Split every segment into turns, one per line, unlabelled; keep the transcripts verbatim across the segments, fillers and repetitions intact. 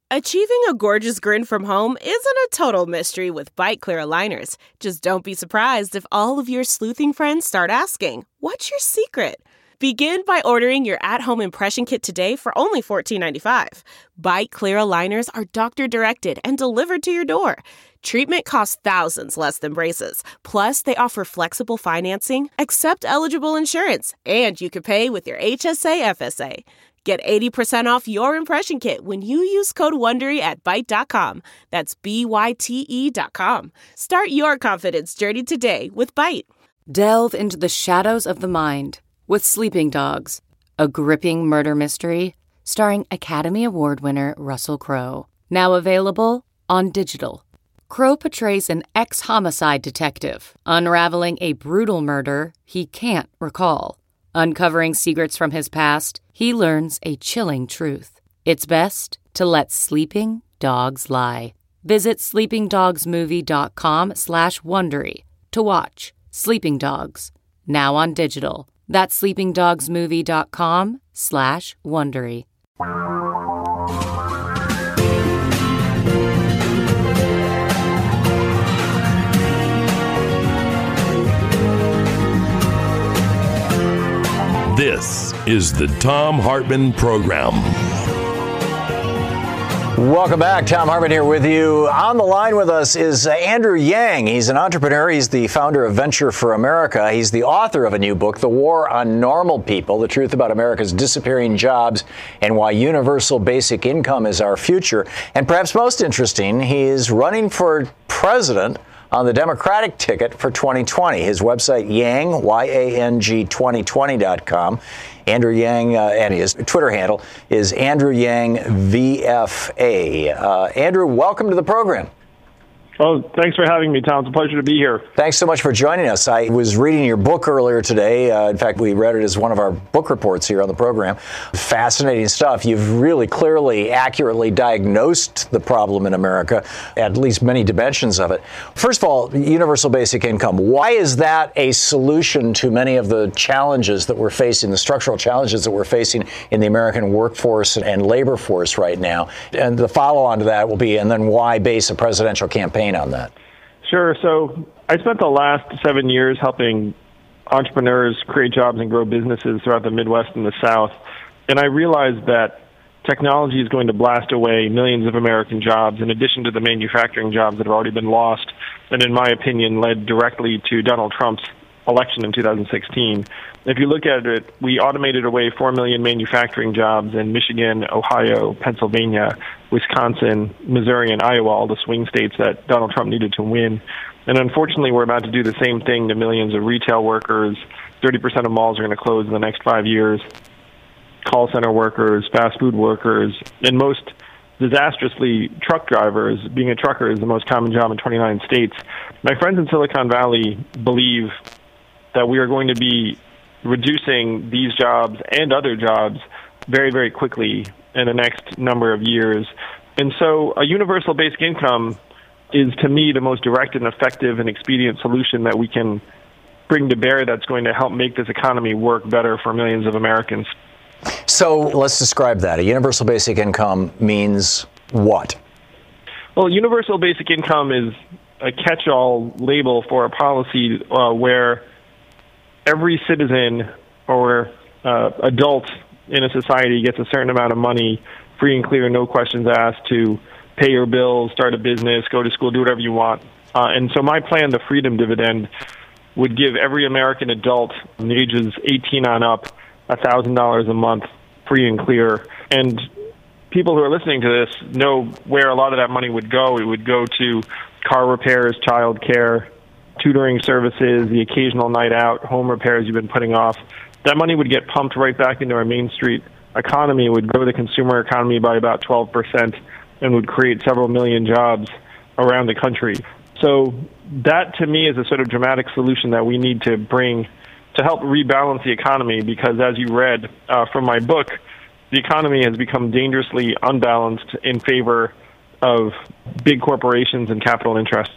Achieving a gorgeous grin from home isn't a total mystery with Byte Clear aligners. Just don't be surprised if all of your sleuthing friends start asking, "What's your secret?" Begin by ordering your at-home impression kit today for only fourteen ninety-five. Byte Clear aligners are doctor-directed and delivered to your door. Treatment costs thousands less than braces. Plus, they offer flexible financing, accept eligible insurance, and you can pay with your H S A F S A. Get eighty percent off your impression kit when you use code WONDERY at byte dot com. That's B Y T E dot com. Start your confidence journey today with Byte.
Delve into the shadows of the mind with Sleeping Dogs, a gripping murder mystery starring Academy Award winner Russell Crowe. Now available on digital. Crowe portrays an ex-homicide detective unraveling a brutal murder he can't recall. Uncovering secrets from his past, he learns a chilling truth. It's best to let sleeping dogs lie. Visit sleepingdogsmovie.com slash Wondery to watch Sleeping Dogs, now on digital. That's sleepingdogsmovie.com slash Wondery.
This is the Thom Hartmann Program.
Welcome back. Thom Hartmann here with you. On the line with us is uh, Andrew Yang. He's an entrepreneur. He's the founder of Venture for America. He's the author of a new book, The War on Normal People, The Truth About America's Disappearing Jobs and Why Universal Basic Income is Our Future. And perhaps most interesting, he is running for president on the Democratic ticket for twenty twenty. His website, Yang, Y A N G twenty twenty dot com. Andrew Yang, uh, and his Twitter handle is Andrew Yang V F A. Uh, Andrew, welcome to the program.
Oh, thanks for having me, Tom. It's a pleasure to be here.
Thanks so much for joining us. I was reading your book earlier today. Uh, in fact, we read it as one of our book reports here on the program. Fascinating stuff. You've really clearly, accurately diagnosed the problem in America, at least many dimensions of it. First of all, universal basic income. Why is that a solution to many of the challenges that we're facing, the structural challenges that we're facing in the American workforce and labor force right now? And the follow-on to that will be, and then why base a presidential campaign on that?
Sure. So I spent the last seven years helping entrepreneurs create jobs and grow businesses throughout the Midwest and the South. And I realized that technology is going to blast away millions of American jobs in addition to the manufacturing jobs that have already been lost and, in my opinion, led directly to Donald Trump's election in two thousand sixteen. If you look at it, we automated away four million manufacturing jobs in Michigan, Ohio, Pennsylvania, Wisconsin, Missouri, and Iowa, all the swing states that Donald Trump needed to win. And unfortunately, we're about to do the same thing to millions of retail workers. thirty percent of malls are going to close in the next five years. Call center workers, fast food workers, and most disastrously, truck drivers. Being a trucker is the most common job in twenty-nine states. My friends in Silicon Valley believe that we are going to be reducing these jobs and other jobs very, very quickly in the next number of years. And so a universal basic income is, to me, the most direct and effective and expedient solution that we can bring to bear that's going to help make this economy work better for millions of Americans.
So let's describe that. A universal basic income means what?
Well, universal basic income is a catch-all label for a policy uh, where every citizen or uh, adult in a society gets a certain amount of money, free and clear, no questions asked, to pay your bills, start a business, go to school, do whatever you want. Uh, and so my plan, the Freedom Dividend, would give every American adult from the ages eighteen on up one thousand dollars a month, free and clear. And people who are listening to this know where a lot of that money would go. It would go to car repairs, child care, tutoring services, the occasional night out, home repairs you've been putting off. That money would get pumped right back into our Main Street economy, would grow the consumer economy by about twelve percent, and would create several million jobs around the country. So that, to me, is a sort of dramatic solution that we need to bring to help rebalance the economy, because as you read uh, from my book, the economy has become dangerously unbalanced in favor of big corporations and capital interests.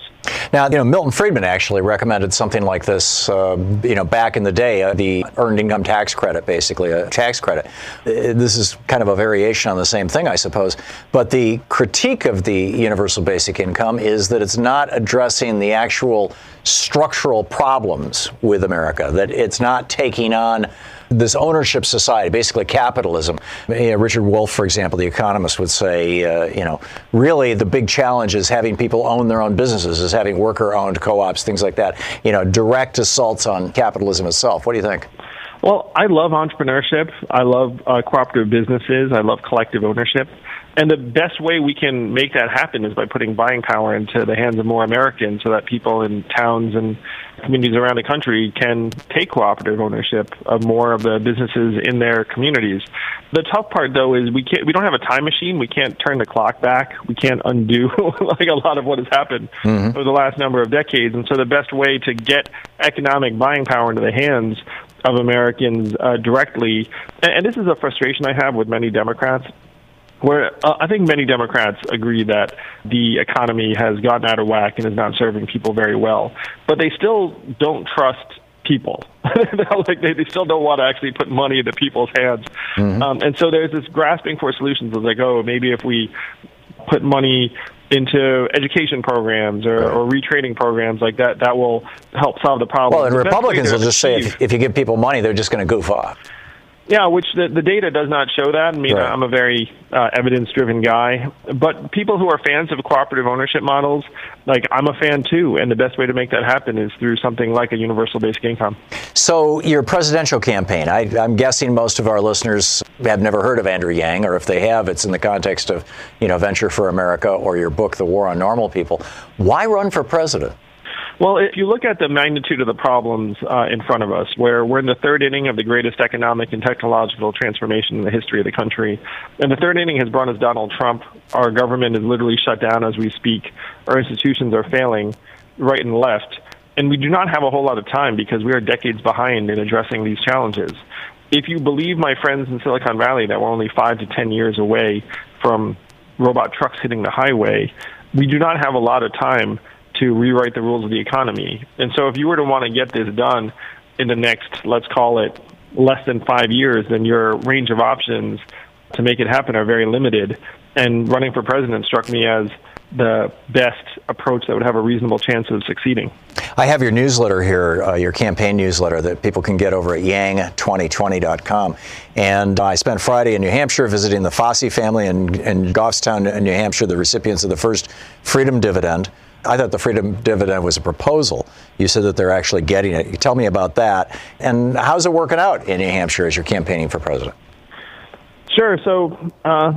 Now, you know, Milton Friedman actually recommended something like this, uh, you know, back in the day, uh, the earned income tax credit, basically, a tax credit. Uh, this is kind of a variation on the same thing, I suppose. But the critique of the universal basic income is that it's not addressing the actual structural problems with America, that it's not taking on this ownership society, basically capitalism. You know, Richard Wolff, for example, the economist, would say, uh, you know, really the big challenge is having people own their own businesses, is having worker-owned co-ops, things like that. You know, direct assaults on capitalism itself. What do you think?
Well, I love entrepreneurship. I love uh, cooperative businesses. I love collective ownership. And the best way we can make that happen is by putting buying power into the hands of more Americans so that people in towns and communities around the country can take cooperative ownership of more of the businesses in their communities. The tough part, though, is we can't, we don't have a time machine. We can't turn the clock back. We can't undo like a lot of what has happened mm-hmm. over the last number of decades. And so the best way to get economic buying power into the hands of Americans uh, directly, and, and this is a frustration I have with many Democrats, where uh, I think many Democrats agree that the economy has gotten out of whack and is not serving people very well, but they still don't trust people. like they, they still don't want to actually put money into people's hands. Mm-hmm. Um, and so there's this grasping for solutions of like, oh, maybe if we put money into education programs or, right. or retraining programs like that, that will help solve the problem.
Well, and the Republicans will just say if, if you give people money, they're just going to goof off.
Yeah, which the, the data does not show that. I mean, right. I'm a very uh, evidence-driven guy. But people who are fans of cooperative ownership models, like I'm a fan too. And the best way to make that happen is through something like a universal basic income.
So your presidential campaign, I, I'm guessing most of our listeners have never heard of Andrew Yang, or if they have, it's in the context of, you know, Venture for America or your book, The War on Normal People. Why run for president?
Well, if you look at the magnitude of the problems uh, in front of us, where we're in the third inning of the greatest economic and technological transformation in the history of the country, and the third inning has brought us Donald Trump. Our government is literally shut down as we speak. Our institutions are failing right and left, and we do not have a whole lot of time because we are decades behind in addressing these challenges. If you believe my friends in Silicon Valley that we're only five to ten years away from robot trucks hitting the highway, we do not have a lot of time to rewrite the rules of the economy. And so if you were to want to get this done in the next, let's call it, less than five years, then your range of options to make it happen are very limited. And running for president struck me as the best approach that would have a reasonable chance of succeeding.
I have your newsletter here, uh, your campaign newsletter that people can get over at yang twenty twenty dot com. And I spent Friday in New Hampshire visiting the Fossey family in, in Goffstown, New Hampshire, the recipients of the first Freedom Dividend. I thought the Freedom Dividend was a proposal. You said that they're actually getting it. You tell me about that. And how's it working out in New Hampshire as you're campaigning for president?
Sure. So uh,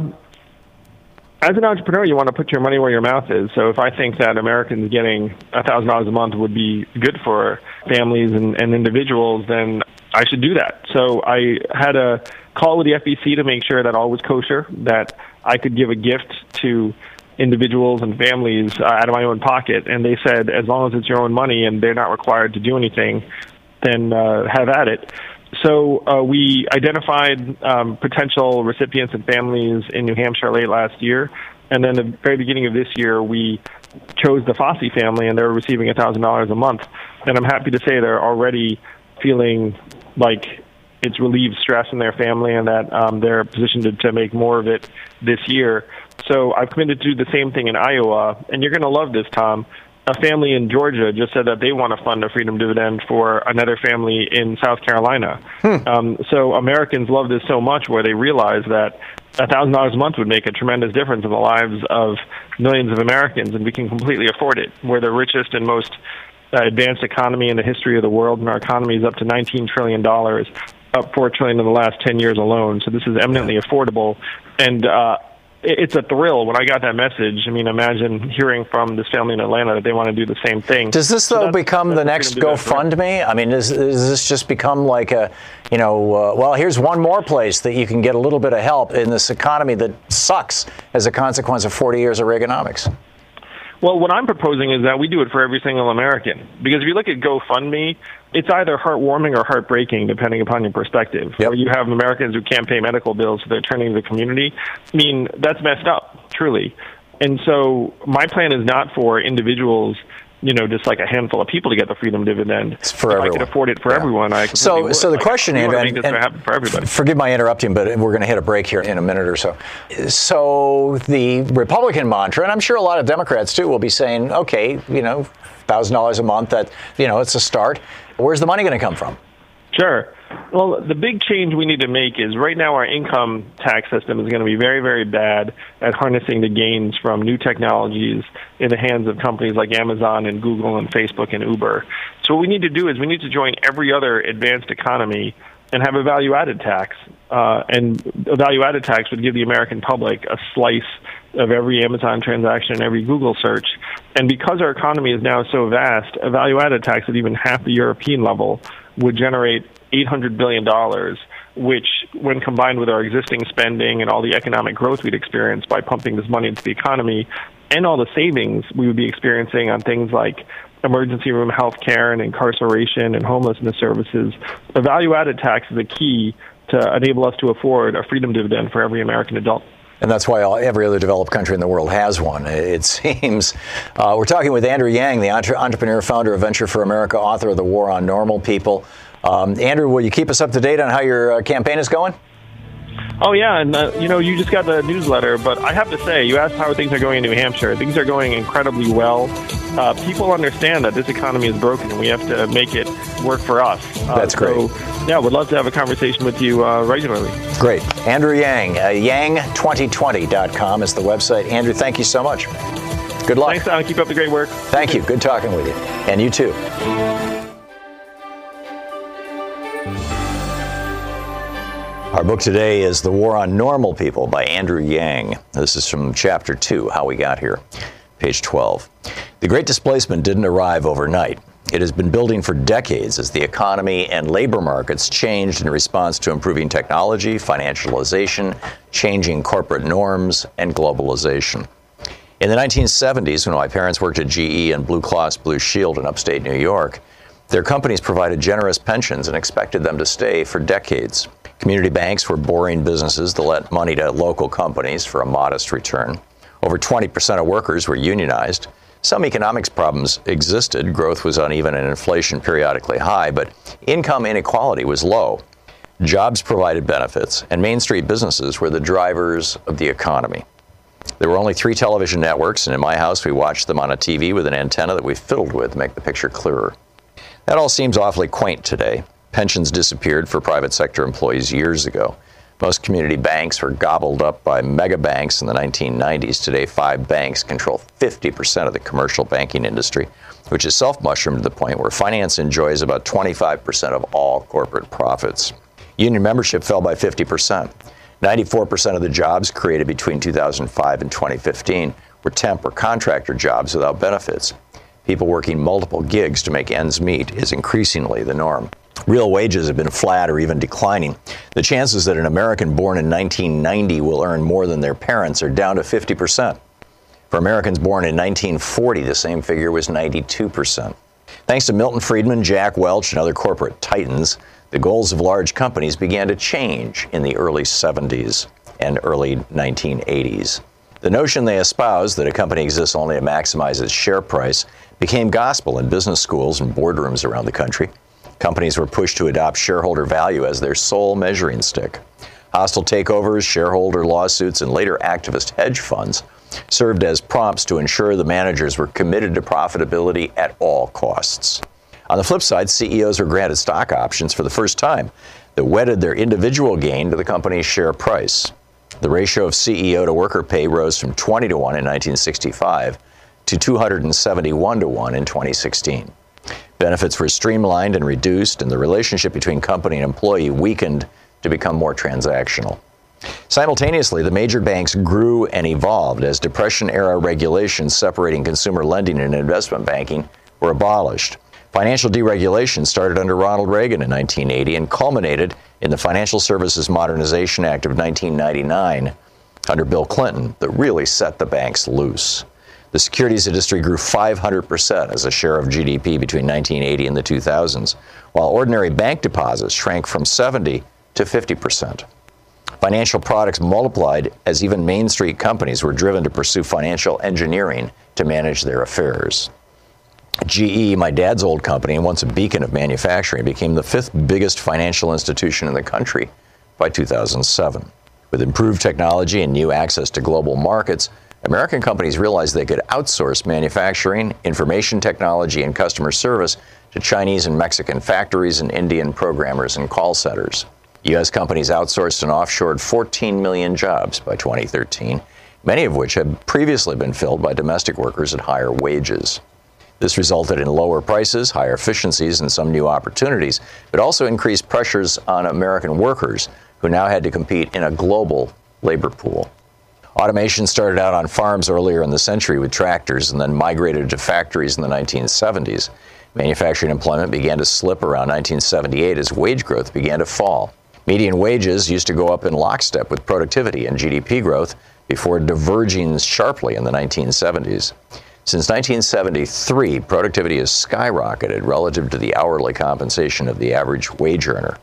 as an entrepreneur, you want to put your money where your mouth is. So if I think that Americans getting one thousand dollars a month would be good for families and, and individuals, then I should do that. So I had a call with the F E C to make sure that all was kosher, that I could give a gift to individuals and families uh, out of my own pocket, and they said as long as it's your own money and they're not required to do anything, then uh, have at it. So uh, we identified um, potential recipients and families in New Hampshire late last year, and then at the very beginning of this year we chose the Fossey family, and they're receiving one thousand dollars a month. And I'm happy to say they're already feeling like it's relieved stress in their family and that um, they're positioned to, to make more of it this year. So I've committed to do the same thing in Iowa, and you're going to love this, Tom. A family in Georgia just said that they want to fund a Freedom Dividend for another family in South Carolina. Hmm. Um, so Americans love this so much where they realize that one thousand dollars a month would make a tremendous difference in the lives of millions of Americans, and we can completely afford it. We're the richest and most uh, advanced economy in the history of the world, and our economy is up to nineteen trillion dollars, up four trillion dollars in the last ten years alone. So this is eminently affordable, and uh, it's a thrill when I got that message. I mean, imagine hearing from this family in Atlanta that they want to do the same thing.
Does this, though, so become the next GoFundMe? I mean, does, does this just become like a, you know, uh, well, here's one more place that you can get a little bit of help in this economy that sucks as a consequence of forty years of Reaganomics?
Well, what I'm proposing is that we do it for every single American. Because if you look at GoFundMe, it's either heartwarming or heartbreaking, depending upon your perspective. Yep. Or you have Americans who can't pay medical bills, so they're turning to the community. I mean, that's messed up, truly. And so my plan is not for individuals you know, just like a handful of people to get the freedom dividend.
It's for
if
everyone.
I could afford it for
yeah.
everyone, I
so
would.
so the
like,
question,
we
Andrew,
want to make
and,
this happen for everybody.
Forgive my interrupting, but we're going to hit a break here in a minute or so. So the Republican mantra, and I'm sure a lot of Democrats too, will be saying, okay, you know, one thousand dollars a month, that, you know, it's a start. Where's the money going to come from?
Sure. Well, the big change we need to make is right now our income tax system is going to be very, very bad at harnessing the gains from new technologies in the hands of companies like Amazon and Google and Facebook and Uber. So what we need to do is we need to join every other advanced economy and have a value-added tax. Uh, and a value-added tax would give the American public a slice of every Amazon transaction and every Google search. And because our economy is now so vast, a value-added tax at even half the European level would generate eight hundred billion dollars, which, when combined with our existing spending and all the economic growth we'd experience by pumping this money into the economy, and all the savings we would be experiencing on things like emergency room health care and incarceration and homelessness services, a value-added tax is a key to enable us to afford a freedom dividend for every American adult.
And that's why all, every other developed country in the world has one, it seems. Uh, we're talking with Andrew Yang, the entre- entrepreneur, founder of Venture for America, author of The War on Normal People. Um, Andrew, will you keep us up to date on how your uh, campaign is going?
Oh, yeah, and, uh, you know, you just got the newsletter, but I have to say, you asked how things are going in New Hampshire. Things are going incredibly well. Uh, people understand that this economy is broken, and we have to make it work for us. Uh,
That's great.
So, yeah, would love to have a conversation with you uh, regularly.
Great. Andrew Yang, uh, yang twenty twenty dot com is the website. Andrew, thank you so much. Good luck.
Thanks, Alan. Keep up the great work.
Thank you. Good talking with you. And you too. Our book today is The War on Normal People by Andrew Yang. This is from chapter two, How We Got Here, page twelve. The Great Displacement didn't arrive overnight. It has been building for decades as the economy and labor markets changed in response to improving technology, financialization, changing corporate norms, and globalization. In the nineteen seventies, when my parents worked at G E and Blue Cross Blue Shield in upstate New York, their companies provided generous pensions and expected them to stay for decades. Community banks were boring businesses that lent money to local companies for a modest return. Over twenty percent of workers were unionized. Some economics problems existed. Growth was uneven and inflation periodically high, but income inequality was low. Jobs provided benefits, and Main Street businesses were the drivers of the economy. There were only three television networks, and in my house we watched them on a T V with an antenna that we fiddled with to make the picture clearer. That all seems awfully quaint today. Pensions disappeared for private sector employees years ago. Most community banks were gobbled up by mega banks in the nineteen nineties. Today, five banks control fifty percent of the commercial banking industry, which is self-mushroomed to the point where finance enjoys about twenty-five percent of all corporate profits. Union membership fell by fifty percent. ninety-four percent of the jobs created between two thousand five and twenty fifteen were temp or contractor jobs without benefits. People working multiple gigs to make ends meet is increasingly the norm. Real wages have been flat or even declining. The chances that an American born in nineteen ninety will earn more than their parents are down to fifty percent. For Americans born in nineteen forty, the same figure was ninety-two percent. Thanks to Milton Friedman, Jack Welch, and other corporate titans, the goals of large companies began to change in the early seventies and early nineteen eighties. The notion they espoused that a company exists only to maximize its share price became gospel in business schools and boardrooms around the country. Companies were pushed to adopt shareholder value as their sole measuring stick. Hostile takeovers, shareholder lawsuits, and later activist hedge funds served as prompts to ensure the managers were committed to profitability at all costs. On the flip side, C E Os were granted stock options for the first time that wedded their individual gain to the company's share price. The ratio of C E O to worker pay rose from twenty to one in nineteen sixty-five to two hundred seventy-one to one in twenty sixteen. Benefits were streamlined and reduced, and the relationship between company and employee weakened to become more transactional. Simultaneously, the major banks grew and evolved as Depression-era regulations separating consumer lending and investment banking were abolished. Financial deregulation started under Ronald Reagan in nineteen eighty and culminated in the Financial Services Modernization Act of nineteen ninety-nine under Bill Clinton that really set the banks loose. The securities industry grew five hundred percent as a share of G D P between nineteen eighty and the two thousands, while ordinary bank deposits shrank from seventy to fifty percent. Financial products multiplied as even Main Street companies were driven to pursue financial engineering to manage their affairs. G E, my dad's old company, and once a beacon of manufacturing, became the fifth biggest financial institution in the country by two thousand seven. With improved technology and new access to global markets, American companies realized they could outsource manufacturing, information technology, and customer service to Chinese and Mexican factories and Indian programmers and call centers. U S companies outsourced and offshored fourteen million jobs by twenty thirteen, many of which had previously been filled by domestic workers at higher wages. This resulted in lower prices, higher efficiencies, and some new opportunities, but also increased pressures on American workers, who now had to compete in a global labor pool. Automation started out on farms earlier in the century with tractors and then migrated to factories in the nineteen seventies. Manufacturing employment began to slip around nineteen seventy-eight as wage growth began to fall. Median wages used to go up in lockstep with productivity and G D P growth before diverging sharply in the nineteen seventies. Since nineteen seventy-three, productivity has skyrocketed relative to the hourly compensation of the average wage earner.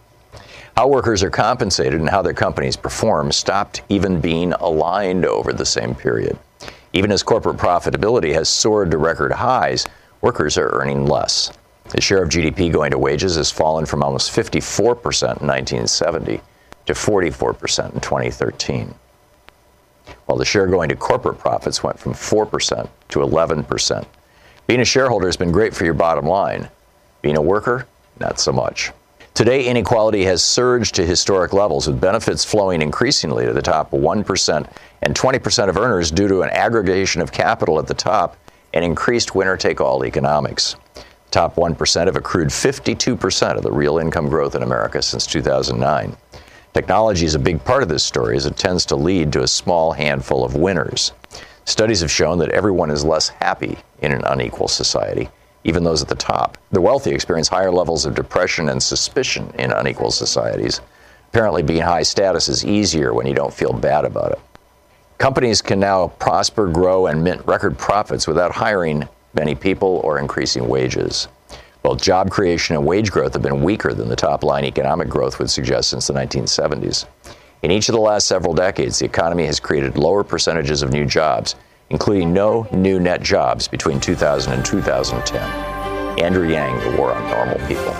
How workers are compensated and how their companies perform stopped even being aligned over the same period. Even as corporate profitability has soared to record highs, workers are earning less. The share of G D P going to wages has fallen from almost fifty-four percent in nineteen seventy to forty-four percent in twenty thirteen. While the share going to corporate profits went from four percent to eleven percent. Being a shareholder has been great for your bottom line. Being a worker, not so much. Today, inequality has surged to historic levels, with benefits flowing increasingly to the top one percent and twenty percent of earners due to an aggregation of capital at the top and increased winner-take-all economics. The top one percent have accrued fifty-two percent of the real income growth in America since two thousand nine. Technology is a big part of this story, as it tends to lead to a small handful of winners. Studies have shown that everyone is less happy in an unequal society, even those at the top. The wealthy experience higher levels of depression and suspicion in unequal societies. Apparently, being high status is easier when you don't feel bad about it. Companies can now prosper, grow, and mint record profits without hiring many people or increasing wages. Both job creation and wage growth have been weaker than the top-line economic growth would suggest since the nineteen seventies. In each of the last several decades, the economy has created lower percentages of new jobs, including no new net jobs between two thousand and two thousand ten. Andrew Yang, The War on Normal People.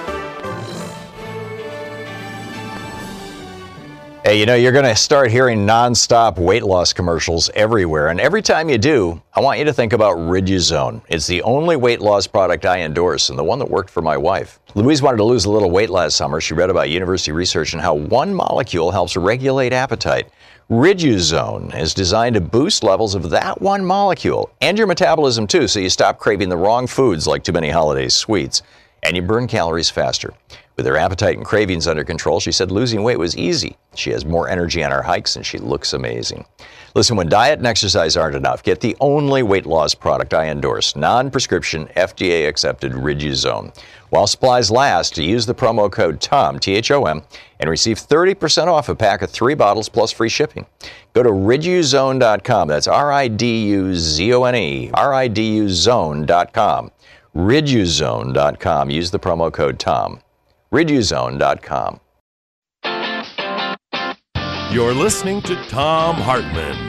Hey, you know, you're going to start hearing nonstop weight loss commercials everywhere. And every time you do, I want you to think about Riduzone. It's the only weight loss product I endorse and the one that worked for my wife. Louise wanted to lose a little weight last summer. She read about university research and how one molecule helps regulate appetite. Riduzone is designed to boost levels of that one molecule and your metabolism too, so you stop craving the wrong foods like too many holiday sweets, and you burn calories faster. With her appetite and cravings under control, she said losing weight was easy. She has more energy on her hikes and she looks amazing. Listen, when diet and exercise aren't enough, get the only weight loss product I endorse, non-prescription, F D A-accepted Riduzone. While supplies last, use the promo code TOM, T H O M, and receive thirty percent off a pack of three bottles plus free shipping. Go to riduzone dot com. That's R I D U Z O N E, R I D U zone dot com. riduzone dot com. Use the promo code TOM. riduzone dot com.
You're listening to Thom Hartmann.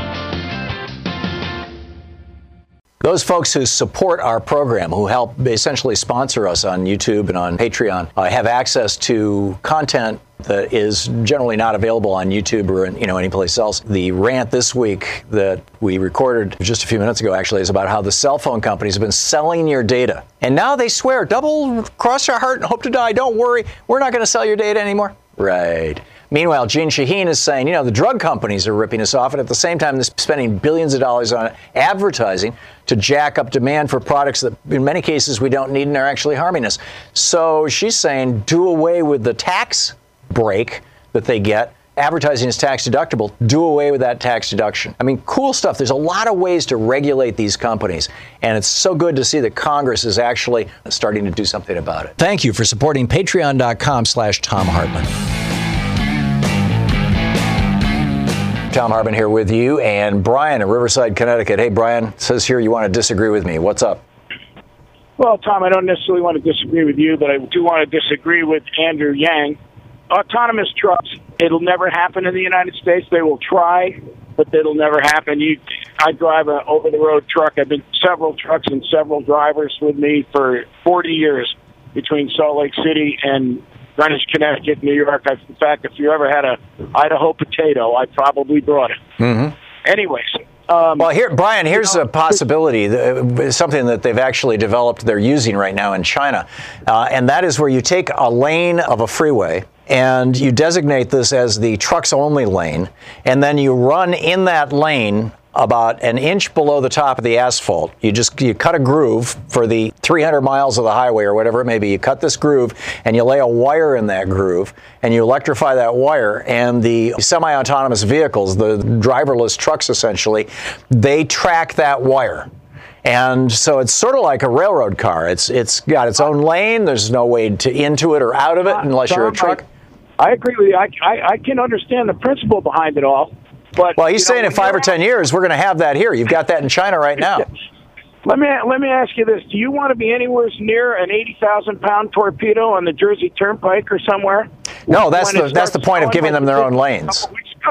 Those folks who support our program, who help essentially sponsor us on YouTube and on Patreon, uh, have access to content that is generally not available on YouTube or in, you know, anyplace else. The rant this week that we recorded just a few minutes ago actually is about how the cell phone companies have been selling your data. And now they swear, double cross your heart and hope to die. Don't worry, we're not going to sell your data anymore. Right. Meanwhile, Gene Shaheen is saying, you know, the drug companies are ripping us off, and at the same time, they're spending billions of dollars on advertising to jack up demand for products that, in many cases, we don't need and are actually harming us. So she's saying, do away with the tax break that they get. Advertising is tax deductible. Do away with that tax deduction. I mean, cool stuff. There's a lot of ways to regulate these companies, and it's so good to see that Congress is actually starting to do something about it. Thank you for supporting patreon dot com slash Thom Hartmann. Thom Hartmann here with you, and Brian in Riverside, Connecticut. Hey, Brian, it says here you want to disagree with me. What's up?
Well, Tom, I don't necessarily want to disagree with you, but I do want to disagree with Andrew Yang. Autonomous trucks, it'll never happen in the United States. They will try, but it'll never happen. You, I drive an over-the-road truck. I've been several trucks and several drivers with me for forty years between Salt Lake City and Greenwich, Connecticut, New York. I, in fact, if you ever had a Idaho potato, I probably brought it.
Mm-hmm.
Anyways. Um,
well, here, Brian, here's
you know,
a possibility, uh, something that they've actually developed, they're using right now in China, uh, and that is where you take a lane of a freeway and you designate this as the trucks-only lane, and then you run in that lane about an inch below the top of the asphalt. You just you cut a groove for the three hundred miles of the highway or whatever it may be. You cut this groove and you lay a wire in that groove and you electrify that wire, and the semi-autonomous vehicles, the driverless trucks essentially, they track that wire. And so it's sort of like a railroad car. It's it's got its own lane. There's no way to into it or out of it unless you're a truck.
I, I agree with you. I, I, I can understand the principle behind it all. But,
well, he's
you know,
saying in five or ten years, we're going to have that here. You've got that in China right now.
Let me let me ask you this. Do you want to be anywhere near an eighty thousand pound torpedo on the Jersey Turnpike or somewhere?
No, that's the that's the point of giving them their own lanes.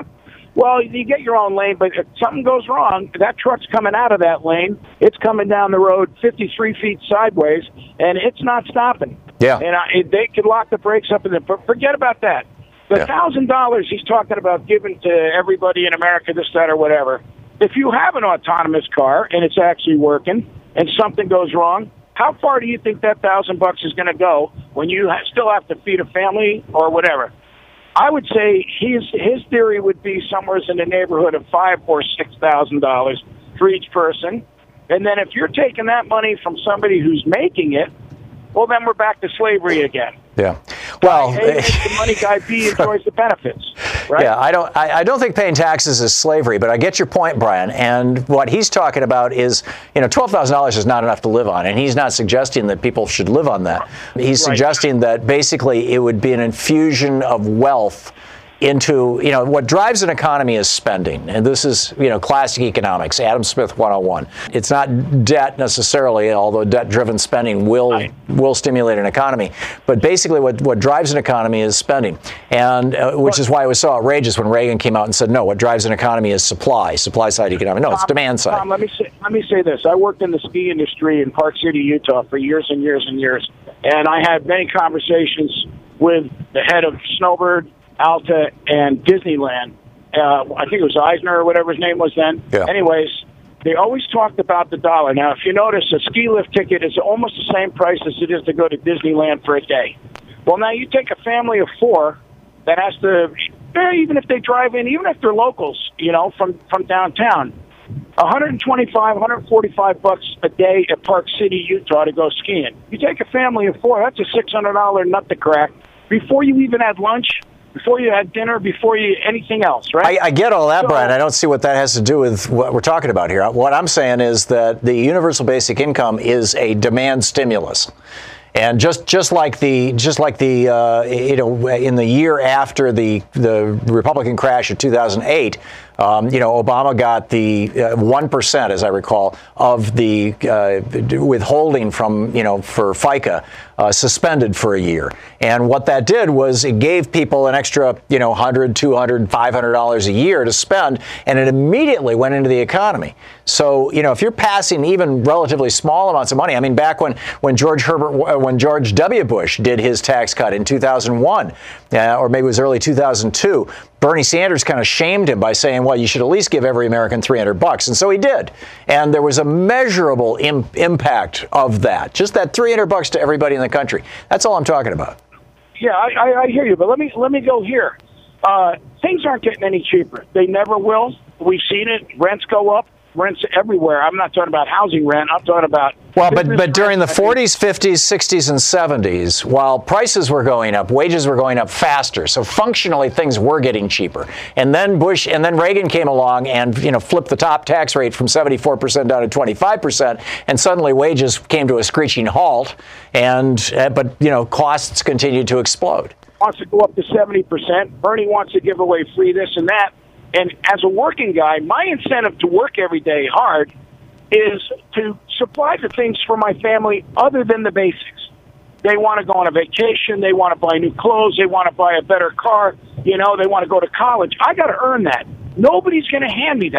Well, you get your own lane, but if something goes wrong, that truck's coming out of that lane. It's coming down the road fifty-three feet sideways, and it's not stopping.
Yeah.
And I, they could lock the brakes up, and then forget about that. The thousand dollars he's talking about giving to everybody in America, this, that, or whatever. If you have an autonomous car and it's actually working and something goes wrong, how far do you think that thousand bucks is going to go when you ha- still have to feed a family or whatever? I would say his his theory would be somewhere in the neighborhood of five or six thousand dollars for each person. And then if you're taking that money from somebody who's making it, well, then we're back to slavery again.
Yeah. Well,
A makes the money, guy B enjoys the benefits. Right?
Yeah, I don't. I, I don't think paying taxes is slavery, but I get your point, Brian. And what he's talking about is, you know, twelve thousand dollars is not enough to live on, and he's not suggesting that people should live on that. He's
right.
suggesting that basically it would be an infusion of wealth into, you know, what drives an economy is spending. And this is, you know, classic economics, Adam Smith one oh one. It's not debt necessarily, although debt-driven spending will right. will stimulate an economy. But basically what, what drives an economy is spending. And uh, which well, is why it was so outrageous when Reagan came out and said, no, what drives an economy is supply, supply-side economics. No, it's
Tom,
demand side.
Tom, let me say, let me say this. I worked in the ski industry in Park City, Utah for years and years and years. And I had many conversations with the head of Snowbird, Alta, and Disneyland. Uh, I think it was Eisner or whatever his name was then.
Yeah.
Anyways, they always talked about the dollar. Now, if you notice, a ski lift ticket is almost the same price as it is to go to Disneyland for a day. Well, now you take a family of four that has to, even if they drive in, even if they're locals, you know, from, from downtown, one hundred twenty-five, one hundred forty-five bucks a day at Park City, Utah to go skiing. You take a family of four, that's a six hundred dollars nut to crack before you even had lunch, before you had dinner, before you anything else, right?
I, I get all that,
so,
Brian. I don't see what that has to do with what we're talking about here. What I'm saying is that the universal basic income is a demand stimulus. And just, just like the just like the uh, you know in the year after the the Republican crash of two thousand eight, um, you know Obama got the uh, one percent, as I recall, of the uh, withholding from you know for FICA uh, suspended for a year. And what that did was it gave people an extra you know one hundred, two hundred, five hundred dollars a year to spend, and it immediately went into the economy. So you know if you're passing even relatively small amounts of money, I mean back when when George Herbert when George W. Bush did his tax cut in two thousand one, uh, or maybe it was early two thousand two, Bernie Sanders kind of shamed him by saying, well, you should at least give every American three hundred bucks. And so he did. And there was a measurable im- impact of that. Just that three hundred bucks to everybody in the country. That's all I'm talking about.
Yeah, I, I, I hear you. But let me let me go here. Uh, things aren't getting any cheaper. They never will. We've seen it. Rents go up. Rents everywhere. I'm not talking about housing rent. I'm talking about
well, but but during the forties, fifties, sixties, and seventies, while prices were going up, wages were going up faster. So functionally, things were getting cheaper. And then Bush and then Reagan came along and you know flipped the top tax rate from seventy-four percent down to twenty-five percent, and suddenly wages came to a screeching halt. And uh, but you know costs continued to explode.
Wants to go up to seventy percent. Bernie wants to give away free this and that. And as a working guy, my incentive to work every day hard is to supply the things for my family other than the basics. They want to go on a vacation. They want to buy new clothes. They want to buy a better car. You know, they want to go to college. I got to earn that. Nobody's going to hand me that.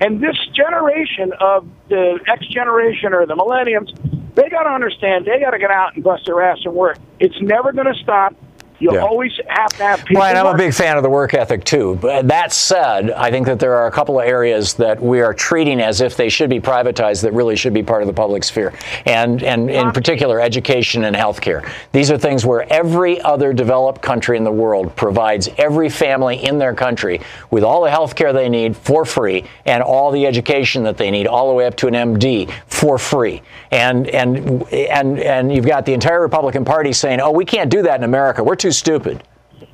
And this generation of the X generation or the millenniums, they got to understand they got to get out and bust their ass and work. It's never going to stop. You'll yeah. always have to have people.
Brian, I'm
work.
a big fan of the work ethic, too. But that said, I think that there are a couple of areas that we are treating as if they should be privatized that really should be part of the public sphere. And, and in particular, education and healthcare. These are things where every other developed country in the world provides every family in their country with all the healthcare they need for free and all the education that they need, all the way up to an M D for free. And, and, and, and you've got the entire Republican Party saying, oh, we can't do that in America. We're too stupid.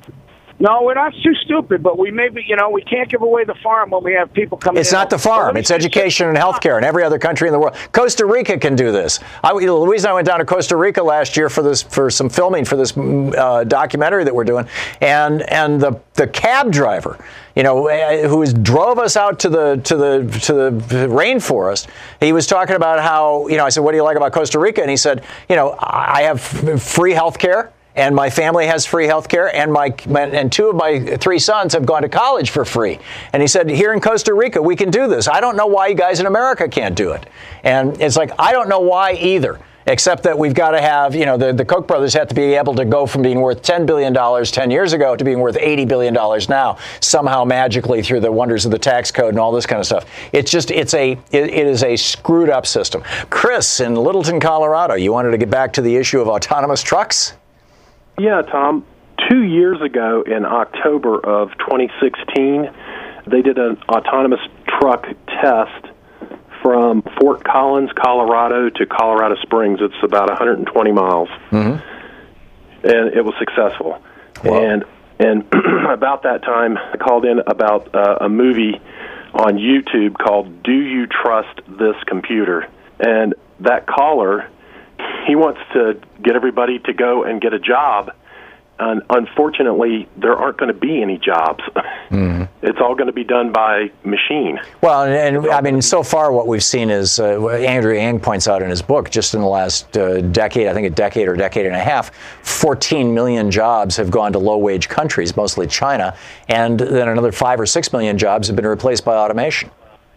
No, we're not too stupid, but we maybe, you know, we can't give away the farm when we have people coming in.
It's not the farm. It's education and healthcare in every other country in the world. Costa Rica can do this. I, Louise and I went down to Costa Rica last year for this, for some filming for this uh, documentary that we're doing, and and the the cab driver, you know, who drove us out to the to the to the rainforest, he was talking about how, you know, I said, what do you like about Costa Rica? And he said, you know, I have free healthcare. And my family has free health care, and my and two of my three sons have gone to college for free. And he said, here in Costa Rica, we can do this. I don't know why you guys in America can't do it. And it's like, I don't know why either, except that we've got to have, you know, the, the Koch brothers have to be able to go from being worth ten billion dollars ten years ago to being worth eighty billion dollars now, somehow magically through the wonders of the tax code and all this kind of stuff. It's just, it's a, it, it is a screwed up system. Chris in Littleton, Colorado, you wanted to get back to the issue of autonomous trucks?
Yeah, Tom. Two years ago in October of twenty sixteen, they did an autonomous truck test from Fort Collins, Colorado to Colorado Springs. It's about one hundred twenty miles. Mm-hmm. And it was successful. Wow. And and about that time, I called in about uh, a movie on YouTube called Do You Trust This Computer? And that caller, he wants to get everybody to go and get a job. And unfortunately, there aren't going to be any jobs. Mm-hmm. It's all going to be done by machine.
Well, and, and I mean, so far what we've seen is, uh, Andrew Yang points out in his book, just in the last uh, decade, I think a decade or decade and a half, fourteen million jobs have gone to low-wage countries, mostly China, and then another five or six million jobs have been replaced by automation.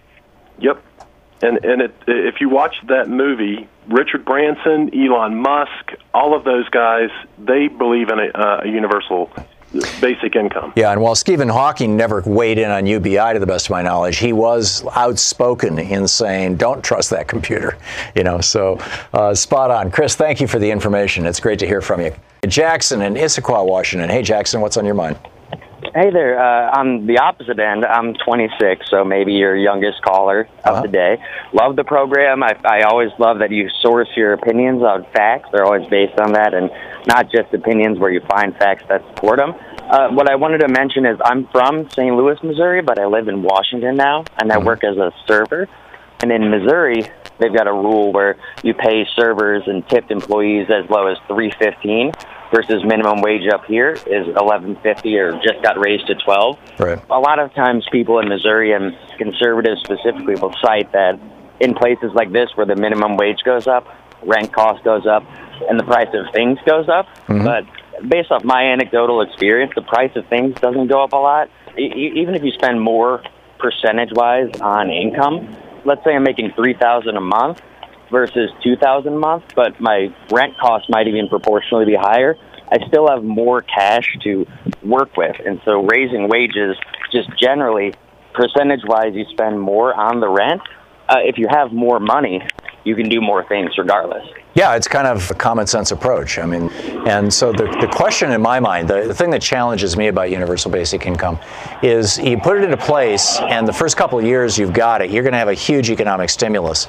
Yep. And and it, if you watch that movie, Richard Branson, Elon Musk, all of those guys, they believe in a, uh, a universal basic income.
Yeah, and while Stephen Hawking never weighed in on U B I, to the best of my knowledge, he was outspoken in saying, don't trust that computer. You know, so uh, spot on. Chris, thank you for the information. It's great to hear from you. Jackson in Issaquah, Washington. Hey, Jackson, what's on your mind?
Hey there. Uh, on the opposite end, I'm twenty-six, so maybe your youngest caller of uh-huh. the day. Love the program. I, I always love that you source your opinions on facts. They're always based on that, and not just opinions where you find facts that support them. Uh, what I wanted to mention is I'm from Saint Louis, Missouri, but I live in Washington now, and I work as a server. And in Missouri, they've got a rule where you pay servers and tipped employees as low as three fifteen. Versus minimum wage up here is eleven fifty, or just got raised to twelve.
Right.
A lot of times people in Missouri, and conservatives specifically, will cite that in places like this where the minimum wage goes up, rent cost goes up, and the price of things goes up. Mm-hmm. But based off my anecdotal experience, the price of things doesn't go up a lot. E- even if you spend more percentage-wise on income, let's say I'm making three thousand dollars a month, versus two thousand dollars a month, but my rent cost might even proportionally be higher, I still have more cash to work with. And so raising wages, just generally, percentage-wise, you spend more on the rent. Uh, if you have more money, you can do more things regardless.
Yeah, it's kind of a common sense approach. I mean, and so the, the question in my mind, the, the thing that challenges me about universal basic income is you put it into place, and the first couple of years you've got it, you're going to have a huge economic stimulus.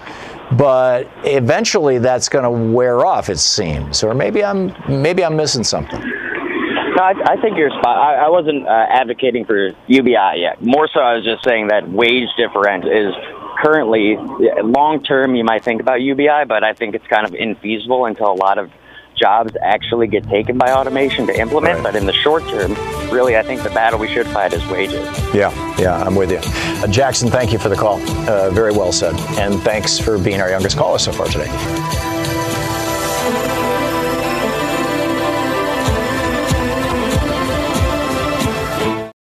But eventually that's going to wear off, it seems. Or maybe I'm maybe I'm missing something.
No, I, I think you're spot. I, I wasn't uh, advocating for U B I yet. More so, I was just saying that wage difference is currently, long term, you might think about U B I, but I think it's kind of infeasible until a lot of jobs actually get taken by automation to implement. Right. But in the short term, really, I think the battle we should fight is wages.
Yeah, yeah, I'm with you. Uh, Jackson, thank you for the call. Uh, very well said. And thanks for being our youngest caller so far today.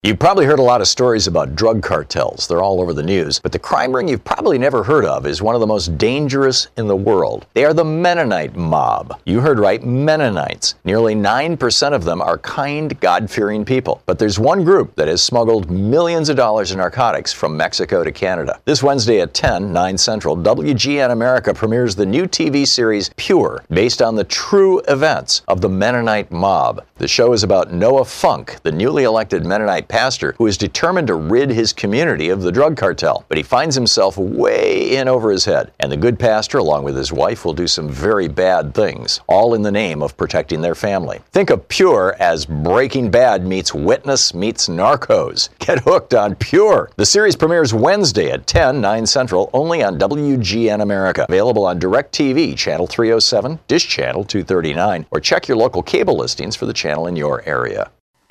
You've probably heard a lot of stories about drug cartels. They're all over the news. But the crime ring you've probably never heard of is one of the most dangerous in the world. They are the Mennonite mob. You heard right, Mennonites. Nearly nine percent of them are kind, God-fearing people. But there's one group that has smuggled millions of dollars in narcotics from Mexico to Canada. This Wednesday at ten, nine Central, W G N America premieres the new T V series Pure, based on the true events of the Mennonite mob. The show is about Noah Funk, the newly elected Mennonite pastor who is determined to rid his community of the drug cartel. But he finds himself way in over his head. And the good pastor, along with his wife, will do some very bad things, all in the name of protecting their family. Think of Pure as Breaking Bad meets Witness meets Narcos. Get hooked on Pure. The series premieres Wednesday at ten, nine Central, only on W G N America. Available on DirecTV, Channel three oh seven, Dish Channel two thirty-nine, or check your local cable listings for the channel in your area.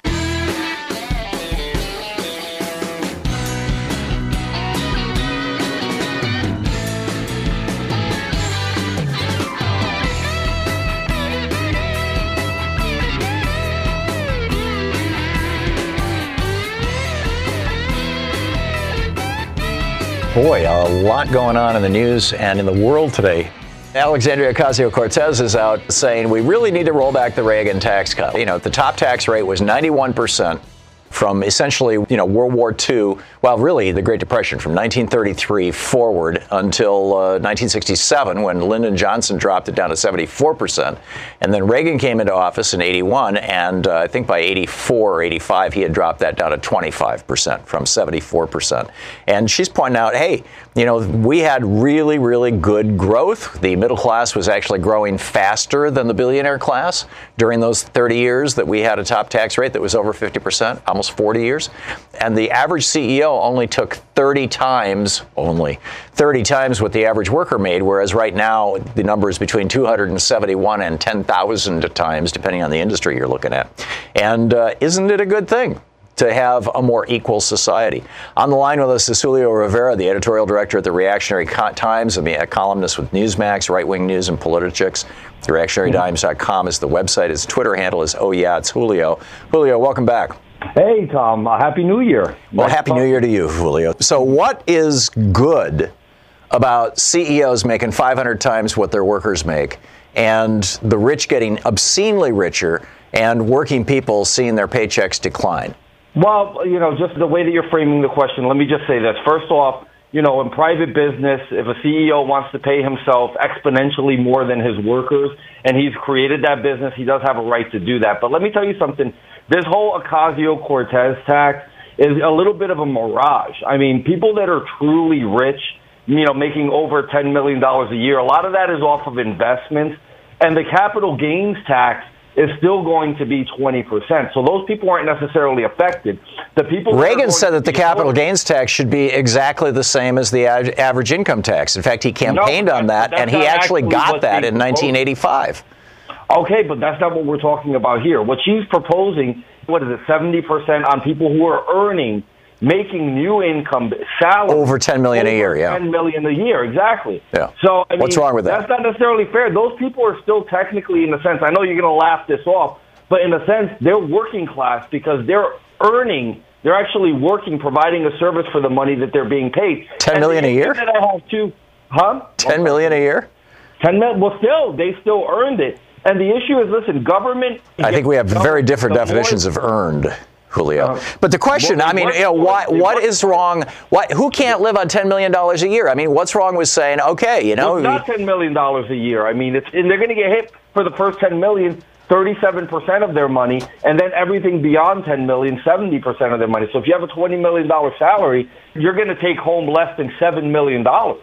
Boy, a lot going on in the news and in the world today. Alexandria Ocasio-Cortez is out saying we really need to roll back the Reagan tax cut. You know, the top tax rate was ninety-one percent from essentially, you know, World War Two, well, really the Great Depression from nineteen thirty-three forward until uh, nineteen sixty-seven, when Lyndon Johnson dropped it down to seventy-four percent. And then Reagan came into office in eighty-one, and uh, I think by eighty-four or eighty-five, he had dropped that down to twenty-five percent from seventy-four percent. And she's pointing out, hey, you know, we had really, really good growth. The middle class was actually growing faster than the billionaire class during those thirty years that we had a top tax rate that was over fifty percent, almost forty years. And the average C E O only took thirty times, only thirty times what the average worker made, whereas right now the number is between two hundred seventy-one and ten thousand times, depending on the industry you're looking at. And uh, isn't it a good thing to have a more equal society? On the line with us is Julio Rivera, the editorial director at the Reactionary Times, a columnist with Newsmax, Right-Wing News, and Politichicks. The reactionary times dot com is the website. His Twitter handle is Oh Yeah, It's Julio. Julio, welcome back.
Hey, Tom. Uh, Happy New Year.
Well, Happy New Year to you, Julio. So what is good about C E Os making five hundred times what their workers make, and the rich getting obscenely richer, and working people seeing their paychecks decline?
Well, you know, just the way that you're framing the question, let me just say this. First off, you know, in private business, if a C E O wants to pay himself exponentially more than his workers, and he's created that business, he does have a right to do that. But let me tell you something. This whole Ocasio-Cortez tax is a little bit of a mirage. I mean, people that are truly rich, you know, making over ten million dollars a year, a lot of that is off of investments. And the capital gains tax is still going to be twenty percent. So those people aren't necessarily affected. The people
Reagan said that the capital gains tax should be exactly the same as the ad- average income tax. In fact, he campaigned
no,
on that, and he actually got that in nineteen eighty-five.
Okay, but that's not what we're talking about here. What she's proposing, what is it, seventy percent on people who are earning, making new income, salary.
Over ten million dollars a year, yeah.
ten million dollars a year, exactly.
Yeah.
So, I mean,
what's wrong with that?
That's not necessarily fair. Those people are still technically, in a sense, I know you're going to laugh this off, but in a sense, they're working class because they're earning, they're actually working, providing a service for the money that they're being paid.
ten million dollars a year?
That I have too, huh?
ten million dollars a year?
ten million dollars, well, still, they still earned it. And the issue is, listen, government...
I think we have very different definitions of earned, Julio. Uh, but the question, I mean, you know, why, what is wrong? Why, who can't live on ten million dollars a year? I mean, what's wrong with saying, okay, you know...
It's not ten million dollars a year. I mean, it's, and they're going to get hit for the first ten million dollars, thirty-seven percent of their money, and then everything beyond ten million dollars, seventy percent of their money. So if you have a twenty million dollars salary, you're going to take home less than seven million dollars.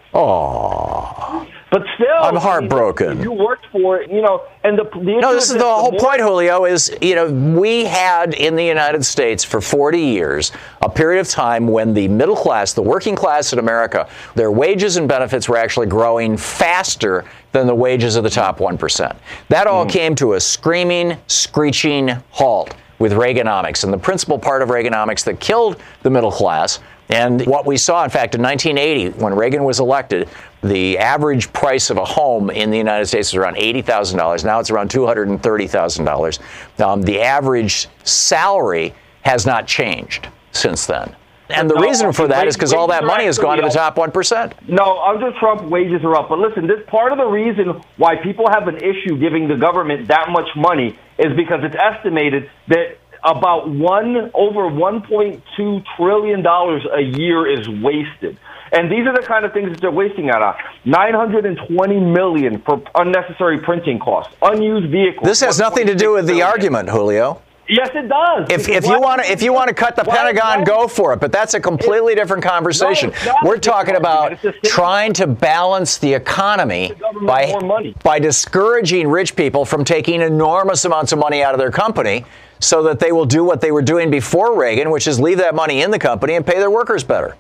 Oh.
But still,
I'm heartbroken.
I mean, you worked for it, you know, and the, the
no, this is the, the whole
more-
point, Julio, is, you know, we had in the United States for forty years a period of time when the middle class, the working class in America, their wages and benefits were actually growing faster than the wages of the top one percent. That all mm. came to a screaming, screeching halt with Reaganomics, and the principal part of Reaganomics that killed the middle class. And what we saw, in fact, in nineteen eighty, when Reagan was elected, the average price of a home in the United States was around eighty thousand dollars. Now it's around two hundred thirty thousand dollars. Um, the average salary has not changed. since then. And the
No,
reason for that is because all that money has gone to the top one percent.
No, under Trump, wages are up. But listen, this part of the reason why people have an issue giving the government that much money is because it's estimated that about one over one point two trillion dollars a year is wasted. And these are the kind of things that they're wasting out on. nine hundred twenty million dollars for unnecessary printing costs, unused vehicles.
This has nothing to do with the argument, Julio.
Yes, it does.
If, if you want to, if you want to cut the why, Pentagon, why, go for it. But that's a completely different conversation. No, We're talking about trying to balance the economy the by by discouraging rich people from taking enormous amounts of money out of their company, so that they will do what they were doing before Reagan, which is leave that money in the company and pay their workers better.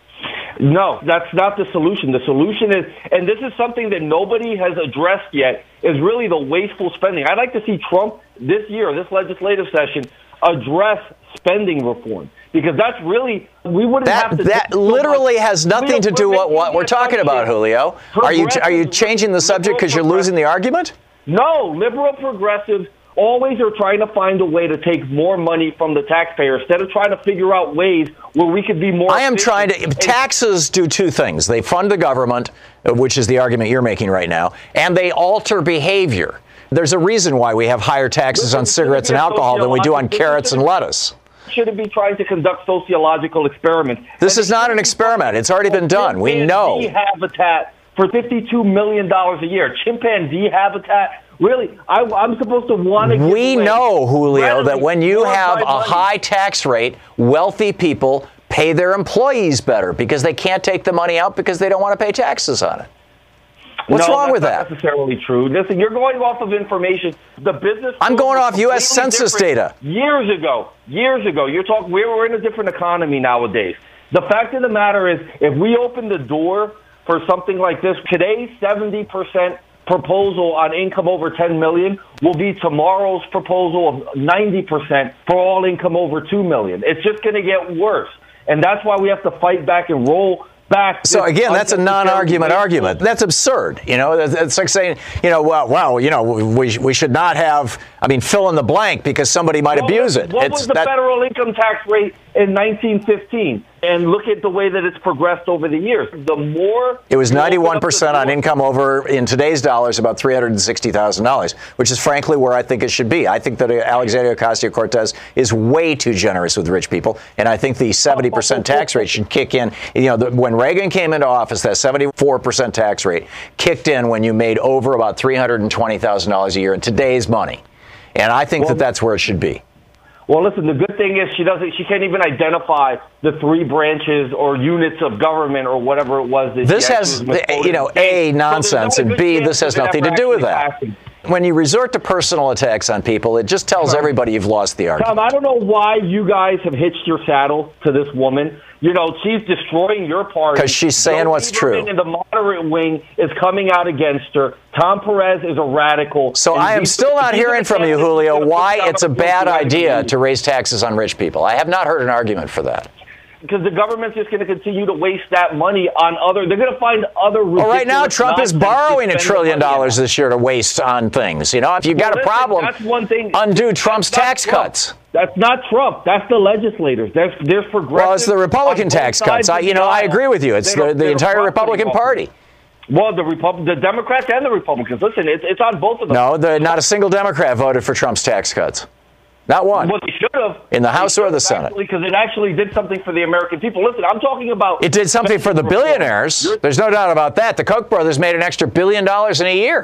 No, that's not the solution. The solution is, and this is something that nobody has addressed yet, is really the wasteful spending. I'd like to see Trump this year, this legislative session, address spending reform. Because that's really, we wouldn't
that,
have to...
That literally much. has nothing to do with what, what we're talking about, Julio. Are you, are you changing the subject because you're losing the argument?
No, liberal progressives always are trying to find a way to take more money from the taxpayer instead of trying to figure out ways where we could be more...
I am trying to... Taxes do two things. They fund the government, which is the argument you're making right now, and they alter behavior. There's a reason why we have higher taxes on cigarettes and alcohol than we do on carrots and lettuce.
Shouldn't be trying to conduct sociological experiments.
This is not an experiment. It's already been done. We know.
Chimpanzee habitat for fifty-two million dollars a year. Chimpanzee habitat... Really, I, I'm supposed to want to give
We
away
know, Julio, that when you have a
money.
high tax rate, wealthy people pay their employees better because they can't take the money out because they don't want to pay taxes on it. What's
no,
wrong
that's
with
not
that?
Necessarily true. Listen, you're going off of information. The business.
I'm going off U S Census data.
Years ago, years ago, you're talking. We're in a different economy nowadays. The fact of the matter is, if we open the door for something like this, today's seventy percent proposal on income over ten million dollars will be tomorrow's proposal of ninety percent for all income over two million dollars. It's just going to get worse. And that's why we have to fight back and roll back.
So again, that's a non-argument argument. That's absurd. You know, it's like saying, you know, well, well, you know, we we should not have, I mean, fill in the blank because somebody might
what
abuse
was,
it.
What
it's
was the
that,
federal income tax rate in nineteen fifteen? And look at the way that it's progressed over the years. The more
it was ninety-one percent on income over, in today's dollars, about three hundred sixty thousand dollars, which is frankly where I think it should be. I think that Alexandria Ocasio-Cortez is way too generous with rich people, and I think the seventy percent tax rate should kick in. You know, the, when Reagan came into office, that seventy-four percent tax rate kicked in when you made over about three hundred twenty thousand dollars a year in today's money. And I think well, that that's where it should be.
Well, listen, the good thing is she doesn't. She can't even identify the three branches or units of government or whatever it was. That
this has, you know, A, nonsense, so and B, this has nothing to do with that. Passing. When you resort to personal attacks on people, it just tells everybody you've lost the argument.
Tom, I don't know why you guys have hitched your saddle to this woman. You know, she's destroying your party.
Because she's saying
Joe
what's
Lieberman
true.
And the moderate wing is coming out against her. Tom Perez is a radical.
So I am still not hearing from you, Julio, why it's a bad idea to raise taxes on rich people. I have not heard an argument for that.
Because the government's just going to continue to waste that money on other. They're going to find other.
Well, right now, Trump is borrowing a trillion dollars this year to waste on things. You know, if you've got well, a problem,
that's one thing.
Undo Trump's tax
Trump.
cuts.
That's not Trump. That's the legislators. There's there's progressive.
Well, it's the Republican tax cuts. I, you know, I agree with you. It's the, the entire Republican Party.
Well, the Repub- the Democrats and the Republicans. Listen, it's it's on both of them.
No, the, not a single Democrat voted for Trump's tax cuts. Not one.
Well, they should have.
In the House or the Senate.
Because it actually did something for the American people. Listen, I'm talking about...
It did something for the billionaires. There's no doubt about that. The Koch brothers made an extra billion dollars in a year.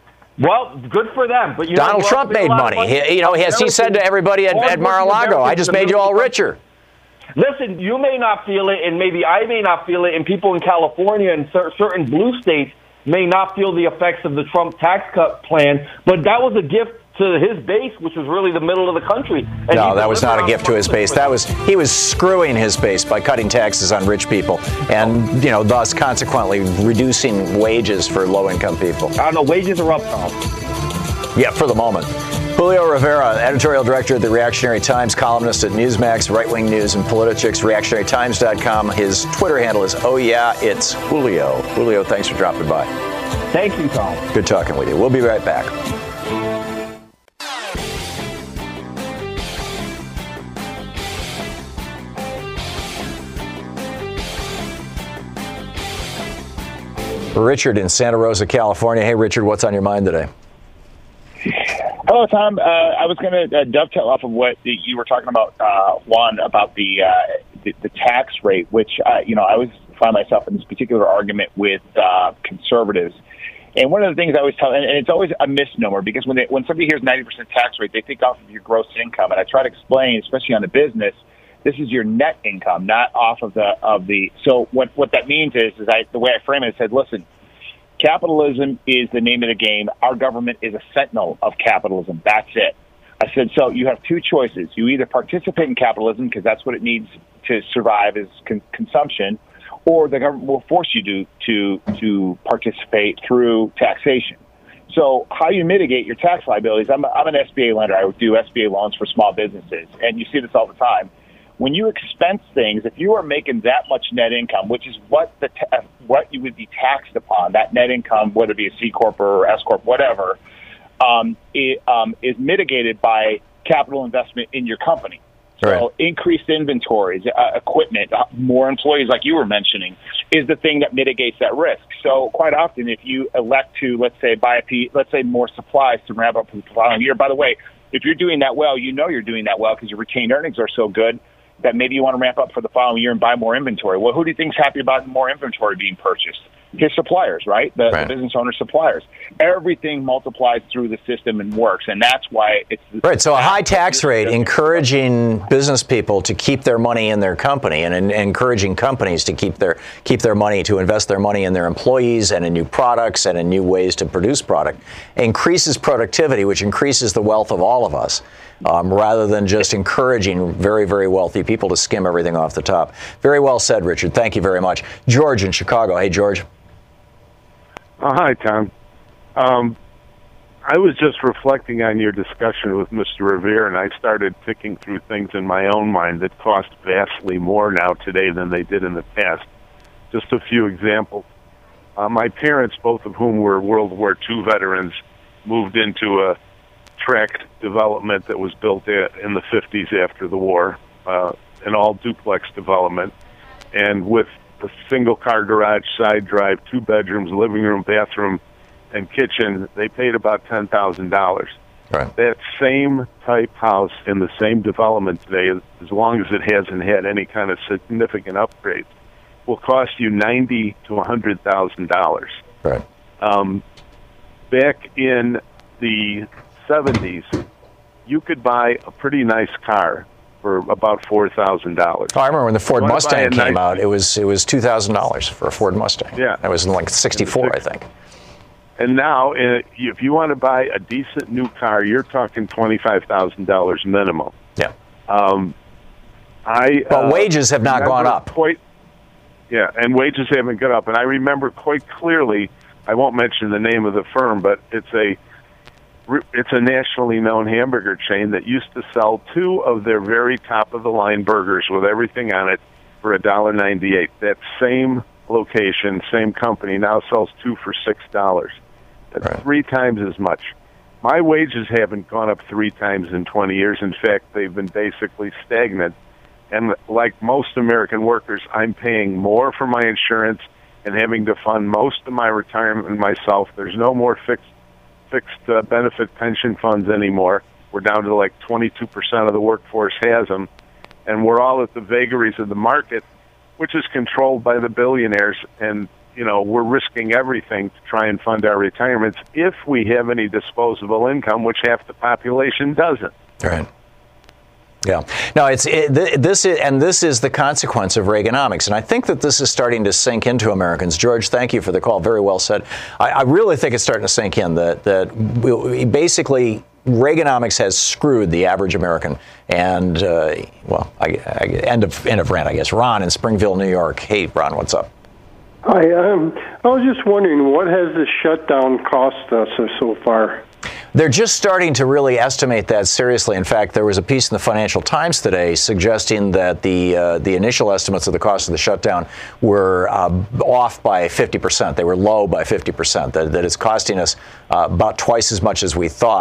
Well, good for them. But you
Donald
know,
Trump made money. money. He, you know, he, has, he said to everybody at, at Mar-a-Lago, I just made you all richer.
Listen, you may not feel it, and maybe I may not feel it, and people in California and cer- certain blue states may not feel the effects of the Trump tax cut plan, but that was a gift to his base, which was really the middle of the country. And
no, that was not a gift to his base. That was he was screwing his base by cutting taxes on rich people, and you know, thus consequently reducing wages for low-income people.
I don't know, wages are up, Tom.
Yeah, for the moment. Julio Rivera, editorial director at the Reactionary Times, columnist at Newsmax, Right Wing News, and Politichicks, reactionary times dot com. His Twitter handle is Oh Yeah, It's Julio. Julio, thanks for dropping by.
Thank you, Tom.
Good talking with you. We'll be right back. Richard in Santa Rosa, California. Hey, Richard, what's on your mind today?
Hello, Tom. Uh, I was going to uh, dovetail off of what you were talking about, uh, Juan, about the, uh, the the tax rate, which, uh, you know, I always find myself in this particular argument with uh, conservatives. And one of the things I always tell, and it's always a misnomer, because when they, when somebody hears ninety percent tax rate, they think off of your gross income. And I try to explain, especially on the business, this is your net income, not off of the of the. So what what that means is, is I the way I frame it, I said, listen, capitalism is the name of the game. Our government is a sentinel of capitalism. That's it. I said, so you have two choices. You either participate in capitalism because that's what it needs to survive as con- consumption, or the government will force you to to to participate through taxation. So how you mitigate your tax liabilities, I'm, a, I'm an S B A lender. I do S B A loans for small businesses, and you see this all the time. When you expense things, if you are making that much net income, which is what the ta- what you would be taxed upon, that net income, whether it be a C Corp or S Corp, whatever, um, it um, is mitigated by capital investment in your company. So right. Increased inventories, uh, equipment, uh, more employees, like you were mentioning, is the thing that mitigates that risk. So quite often, if you elect to, let's say, buy a piece, let's say more supplies to ramp up for the following year. By the way, if you're doing that well, you know you're doing that well because your retained earnings are so good that maybe you want to ramp up for the following year and buy more inventory. Well, who do you think's happy about more inventory being purchased? His suppliers, right? The, right. the business owner suppliers. Everything multiplies through the system and works, and that's why it's...
Right, so a high tax rate encouraging business people to keep their money in their company and, and encouraging companies to keep their keep their money, to invest their money in their employees and in new products and in new ways to produce product, increases productivity, which increases the wealth of all of us. Um, rather than just encouraging very, very wealthy people to skim everything off the top. Very well said, Richard. Thank you very much. George in Chicago. Hey, George.
Uh, hi, Tom. Um, I was just reflecting on your discussion with Mister Revere, and I started picking through things in my own mind that cost vastly more now today than they did in the past. Just a few examples. Uh, my parents, both of whom were World War Two veterans, moved into a tract development that was built in the fifties after the war, uh, an all-duplex development, and with a single-car garage, side drive, two bedrooms, living room, bathroom, and kitchen, they paid about ten thousand dollars.
Right.
That same type house in the same development today, as long as it hasn't had any kind of significant upgrades, will cost you ninety thousand to one hundred thousand dollars.
Right.
Um, back in the seventies, you could buy a pretty nice car for about four thousand dollars.
Oh, I remember when the Ford Mustang came nice out, it was it was two thousand dollars for a Ford Mustang.
Yeah.
That was in like sixty-four, I think.
And now, uh, if you want to buy a decent new car, you're talking twenty-five thousand dollars minimum.
Yeah.
Um, I.
But
uh,
wages have not gone up.
Quite, yeah, and wages haven't gone up. And I remember quite clearly, I won't mention the name of the firm, but it's a It's a nationally known hamburger chain that used to sell two of their very top-of-the-line burgers with everything on it for one dollar ninety-eight. That same location, same company, now sells two for six dollars. That's right. Three times as much. My wages haven't gone up three times in twenty years. In fact, they've been basically stagnant. And like most American workers, I'm paying more for my insurance and having to fund most of my retirement myself. There's no more fixed fixed uh, benefit pension funds anymore. We're down to like twenty-two percent of the workforce has them, and we're all at the vagaries of the market, which is controlled by the billionaires, and you know we're risking everything to try and fund our retirements if we have any disposable income, which half the population doesn't.
Right. Yeah. No, it's it, this is, and this is the consequence of Reaganomics, and I think that this is starting to sink into Americans. George, thank you for the call. Very well said. I, I really think it's starting to sink in that that we, basically Reaganomics has screwed the average American. And uh, well, I, I, end of end of rant, I guess. Ron in Springville, New York. Hey, Ron, what's up?
Hi. Um, I was just wondering, what has the shutdown cost us so far?
They're just starting to really estimate that seriously. In fact, there was a piece in the Financial Times today suggesting that the uh, the initial estimates of the cost of the shutdown were uh, off by fifty percent. They were low by fifty percent, that, that it's costing us uh, about twice as much as we thought.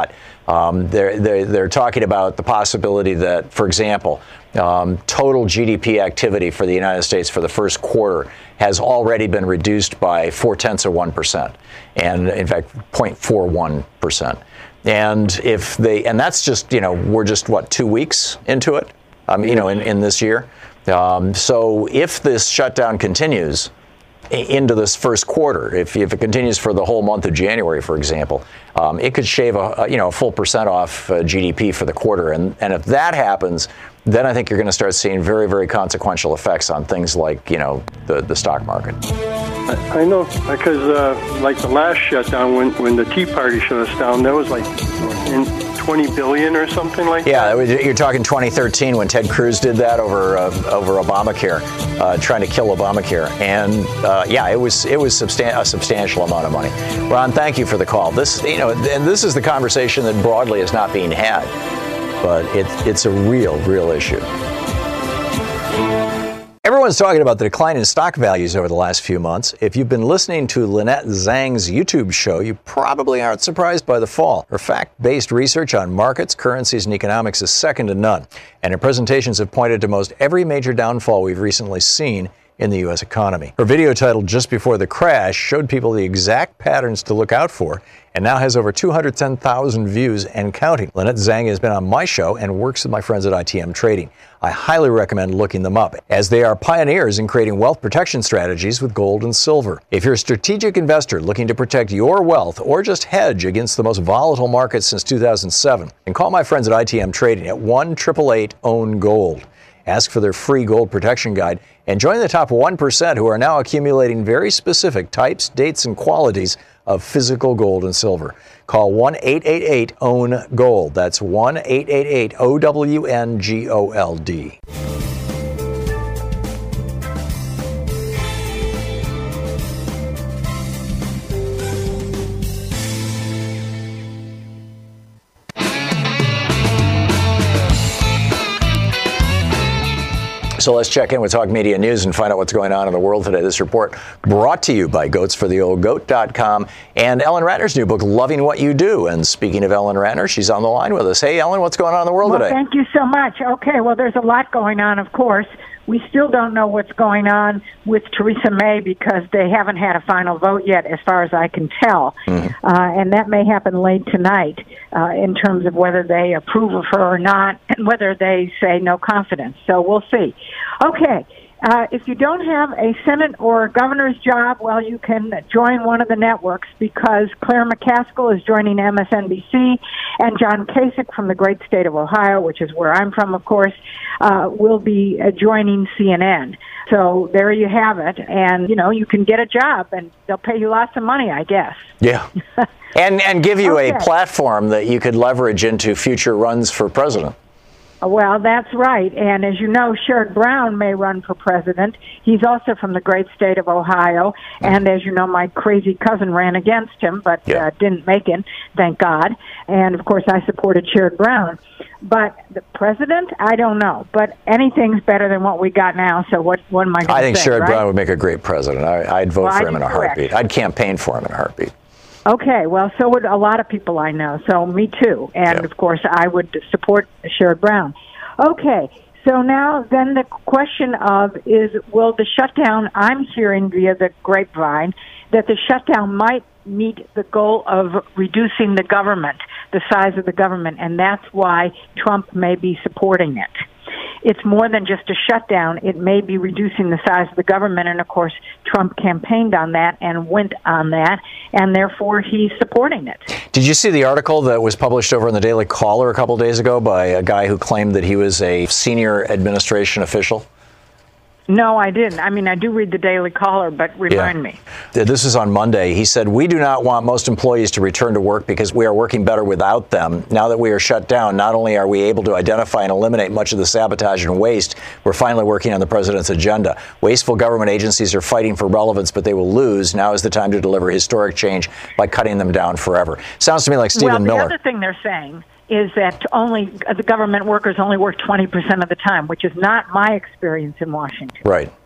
Um, they're, they're, they're talking about the possibility that, for example, um, total G D P activity for the United States for the first quarter has already been reduced by four-tenths of one percent, and in fact, zero point four one percent. And if they, and that's just, you know, we're just, what, two weeks into it, um, you know, in, in this year. Um, so if this shutdown continues into this first quarter, if, if it continues for the whole month of January, for example, um, it could shave a, a you know a full percent off uh, G D P for the quarter, and and if that happens, then I think you're going to start seeing very very consequential effects on things like you know the the stock market.
I know because uh, like the last shutdown when when the Tea Party shut us down, that was like in twenty billion or something like
yeah,
that.
Yeah, you're talking twenty thirteen when Ted Cruz did that over uh, over Obamacare, uh, trying to kill Obamacare, and uh, yeah, it was it was substan- a substantial amount of money. Ron, thank you for the call. This you know, and this is the conversation that broadly is not being had, but it, it's a real real issue. Everyone's talking about the decline in stock values over the last few months. If you've been listening to Lynette Zhang's YouTube show, you probably aren't surprised by the fall. Her fact-based research on markets, currencies, and economics is second to none, and her presentations have pointed to most every major downfall we've recently seen in the U S economy. Her video titled Just Before the Crash showed people the exact patterns to look out for and now has over two hundred ten thousand views and counting. Lynette Zhang has been on my show and works with my friends at I T M Trading. I highly recommend looking them up, as they are pioneers in creating wealth protection strategies with gold and silver. If you're a strategic investor looking to protect your wealth or just hedge against the most volatile market since two thousand seven, then call my friends at I T M Trading at one eight eight eight own gold. Ask for their free gold protection guide and join the top one percent who are now accumulating very specific types, dates, and qualities of physical gold and silver. Call one eight eight eight own gold. That's one eight eight eight O W N G O L D. So let's check in with Talk Media News and find out what's going on in the world today. This report brought to you by goats for the old goat dot com and Ellen Ratner's new book, Loving What You Do. And speaking of Ellen Ratner, she's on the line with us. Hey, Ellen, what's going on in the world
well,
today?
Thank you so much. Okay, well, there's a lot going on, of course. We still don't know what's going on with Theresa May because they haven't had a final vote yet, as far as I can tell. Mm-hmm. Uh, and that may happen late tonight uh, in terms of whether they approve of her or not and whether they say no confidence. So we'll see. Okay. Uh, if you don't have a Senate or a governor's job, well, you can join one of the networks because Claire McCaskill is joining M S N B C, and John Kasich from the great state of Ohio, which is where I'm from, of course, uh, will be uh, joining C N N. So there you have it. And, you know, you can get a job, and they'll pay you lots of money, I guess.
Yeah. and, and give you
okay.
a platform that you could leverage into future runs for president.
Well, that's right. And as you know, Sherrod Brown may run for president. He's also from the great state of Ohio. And as you know, my crazy cousin ran against him, but yeah. uh, didn't make it, thank God. And, of course, I supported Sherrod Brown. But the president, I don't know. But anything's better than what we got now, so what, what am I going to say,
I think Sherrod
right?
Brown would make a great president. I, I'd vote
well,
for him in a
correct.
heartbeat. I'd campaign for him in a heartbeat.
Okay, well, so would a lot of people I know, so me too. And, yeah. of course, I would support Sherrod Brown. Okay, so now then the question of is, will the shutdown, I'm hearing via the grapevine, that the shutdown might meet the goal of reducing the government, the size of the government, and that's why Trump may be supporting it. It's more than just a shutdown. It may be reducing the size of the government, and, of course, Trump campaigned on that and went on that, and therefore he's supporting it.
Did you see the article that was published over in the Daily Caller a couple days ago by a guy who claimed that he was a senior administration official?
No, I didn't. I mean, I do read the Daily Caller, but remind
yeah.
me.
This is on Monday. He said, we do not want most employees to return to work because we are working better without them. Now that we are shut down, not only are we able to identify and eliminate much of the sabotage and waste, we're finally working on the president's agenda. Wasteful government agencies are fighting for relevance, but they will lose. Now is the time to deliver historic change by cutting them down forever. Sounds to me like Stephen
well, the
Miller.
The other thing they're saying is that only the government workers only work twenty percent of the time, which is not my experience in Washington.
Right.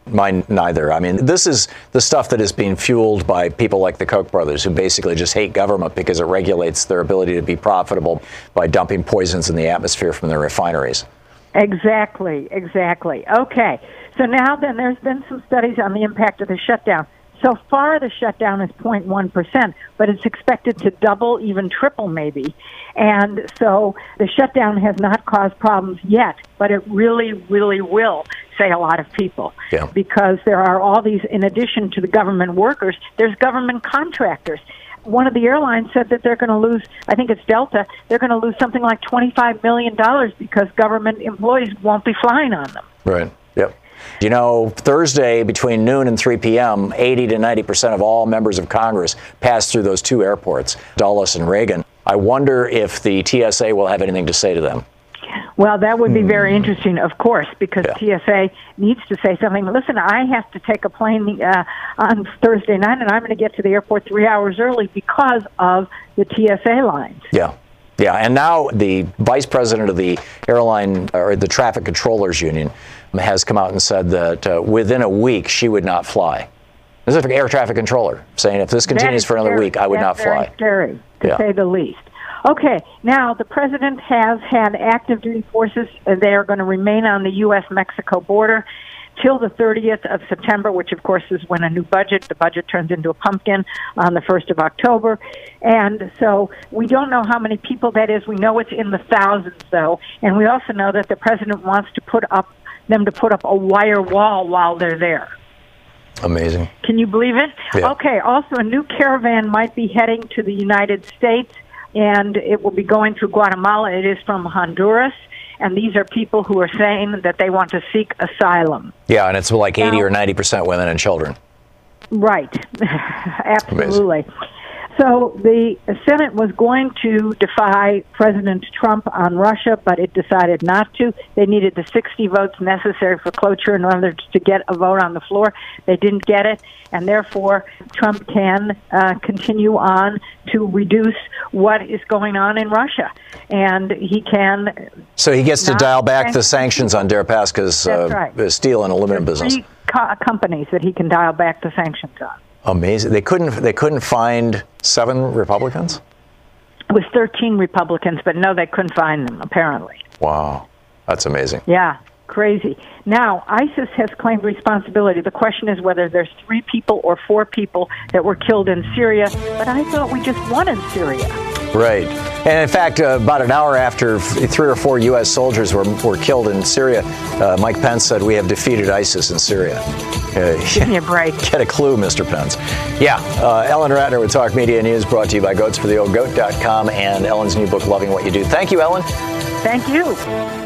Mine neither. I mean, this is the stuff that is being fueled by people like the Koch brothers, who basically just hate government because it regulates their ability to be profitable by dumping poisons in the atmosphere from their refineries.
Exactly, exactly. Okay, so now then there's been some studies on the impact of the shutdown. So far, the shutdown is zero point one percent, but it's expected to double, even triple maybe. And so the shutdown has not caused problems yet, but it really, really will, say a lot of people.
Yeah.
Because there are all these, in addition to the government workers, there's government contractors. One of the airlines said that they're going to lose, I think it's Delta, they're going to lose something like twenty-five million dollars because government employees won't be flying on them.
Right. Yep. You know, Thursday between noon and three p.m., eighty to ninety percent of all members of Congress pass through those two airports, Dulles and Reagan. I wonder if the T S A will have anything to say to them.
Well, that would be very interesting, of course, because
Yeah.
T S A needs to say something. Listen, I have to take a plane uh, on Thursday night, and I'm going to get to the airport three hours early because of the T S A lines.
Yeah. Yeah, and now the vice president of the airline, or the traffic controllers union, has come out and said that uh, within a week she would not fly. This is an air traffic controller saying if this continues for another
scary.
week, I would
That's
not fly.
Very scary, to
Yeah.
say the least. Okay, now the president has had active duty forces. Uh, They are going to remain on the U S Mexico border till the thirtieth of September, which of course is when a new budget, the budget turns into a pumpkin on the first of October. And so we don't know how many people that is. We know it's in the thousands, though. And we also know that the president wants to put up them to put up a wire wall while they're there.
Amazing.
Can you believe it?
Yeah.
Okay, also a new caravan might be heading to the United States, and it will be going through Guatemala. It is from Honduras, and these are people who are saying that they want to seek asylum.
Yeah, and it's like eighty
Now-
or ninety percent women and children.
Right. Absolutely. So the Senate was going to defy President Trump on Russia, but it decided not to. They needed the sixty votes necessary for cloture in order to get a vote on the floor. They didn't get it, and therefore Trump can uh, continue on to reduce what is going on in Russia. And he can...
So he gets to
not
dial back the
sanction-
sanctions on Deripaska's
That's
uh,
right.
steel and aluminum business.
Three co- companies that he can dial back the sanctions on.
Amazing. They couldn't. They couldn't find seven Republicans.
It was thirteen Republicans, but no, they couldn't find them, apparently.
Wow, that's amazing.
Yeah, crazy. Now, ISIS has claimed responsibility. The question is whether there's three people or four people that were killed in Syria, but I thought we just won in Syria.
Right. And in fact, uh, about an hour after three or four U S soldiers were, were killed in Syria, uh, Mike Pence said, we have defeated ISIS in Syria. Uh,
Give me a break.
Get a clue, Mister Pence. Yeah. Uh, Ellen Ratner with Talk Media News, brought to you by goats for the old goat dot com and Ellen's new book, Loving What You Do. Thank you, Ellen.
Thank you.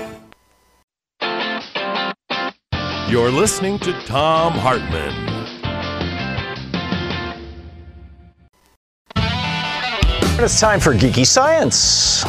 You're listening to Thom Hartmann.
It's time for Geeky Science.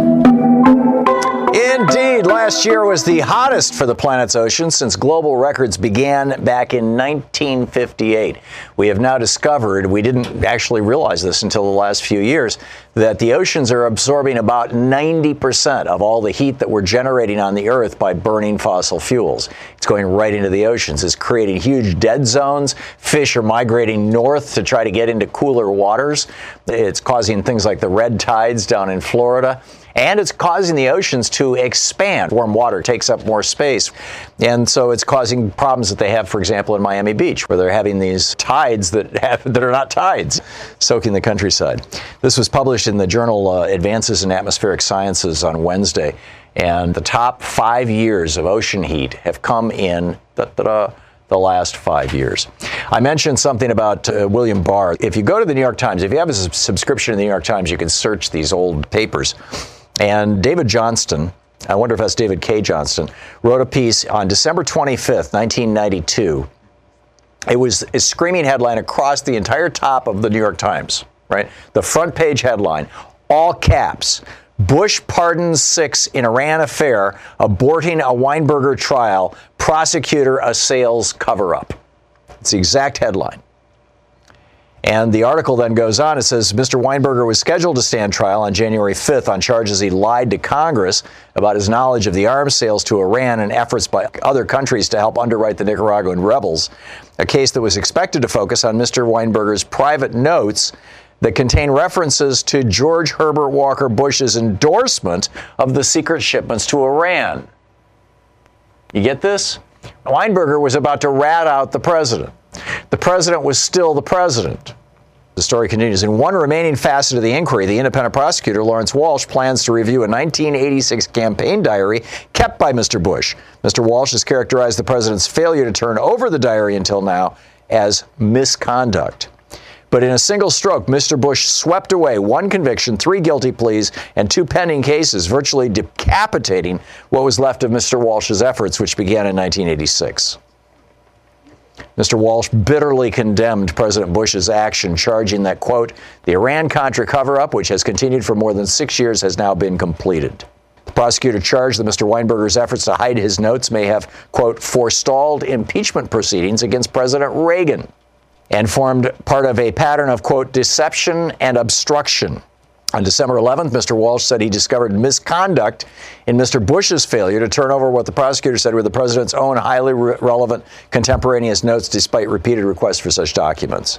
Indeed, last year was the hottest for the planet's oceans since global records began back in nineteen fifty-eight. We have now discovered, we didn't actually realize this until the last few years, that the oceans are absorbing about ninety percent of all the heat that we're generating on the Earth by burning fossil fuels. It's going right into the oceans. It's creating huge dead zones. Fish are migrating north to try to get into cooler waters. It's causing things like the red tides down in Florida. And it's causing the oceans to expand. Warm water takes up more space. And so it's causing problems that they have, for example, in Miami Beach, where they're having these tides that have, that are not tides, soaking the countryside. This was published in the journal uh, Advances in Atmospheric Sciences on Wednesday. And the top five years of ocean heat have come in da-da-da, the last five years. I mentioned something about uh, William Barr. If you go to the New York Times, if you have a subscription to the New York Times, you can search these old papers. And David Johnston, I wonder if that's David K. Johnston, wrote a piece on December twenty-fifth, nineteen ninety-two. It was a screaming headline across the entire top of the New York Times, right? The front page headline, all caps, Bush pardons six in Iran affair, aborting a Weinberger trial, prosecutor assails cover-up. It's the exact headline. And the article then goes on. It says Mister Weinberger was scheduled to stand trial on January fifth on charges he lied to Congress about his knowledge of the arms sales to Iran and efforts by other countries to help underwrite the Nicaraguan rebels, a case that was expected to focus on Mister Weinberger's private notes that contain references to George Herbert Walker Bush's endorsement of the secret shipments to Iran. You get this? Weinberger was about to rat out the president. The president was still the president. The story continues. In one remaining facet of the inquiry, the independent prosecutor, Lawrence Walsh, plans to review a nineteen eighty-six campaign diary kept by Mister Bush. Mister Walsh has characterized the president's failure to turn over the diary until now as misconduct. But in a single stroke, Mister Bush swept away one conviction, three guilty pleas, and two pending cases, virtually decapitating what was left of Mister Walsh's efforts, which began in nineteen eighty-six. Mister Walsh bitterly condemned President Bush's action, charging that, quote, the Iran-Contra cover-up, which has continued for more than six years, has now been completed. The prosecutor charged that Mister Weinberger's efforts to hide his notes may have, quote, forestalled impeachment proceedings against President Reagan and formed part of a pattern of, quote, deception and obstruction. On December eleventh, Mister Walsh said he discovered misconduct in Mister Bush's failure to turn over what the prosecutor said were the president's own highly re- relevant contemporaneous notes, despite repeated requests for such documents.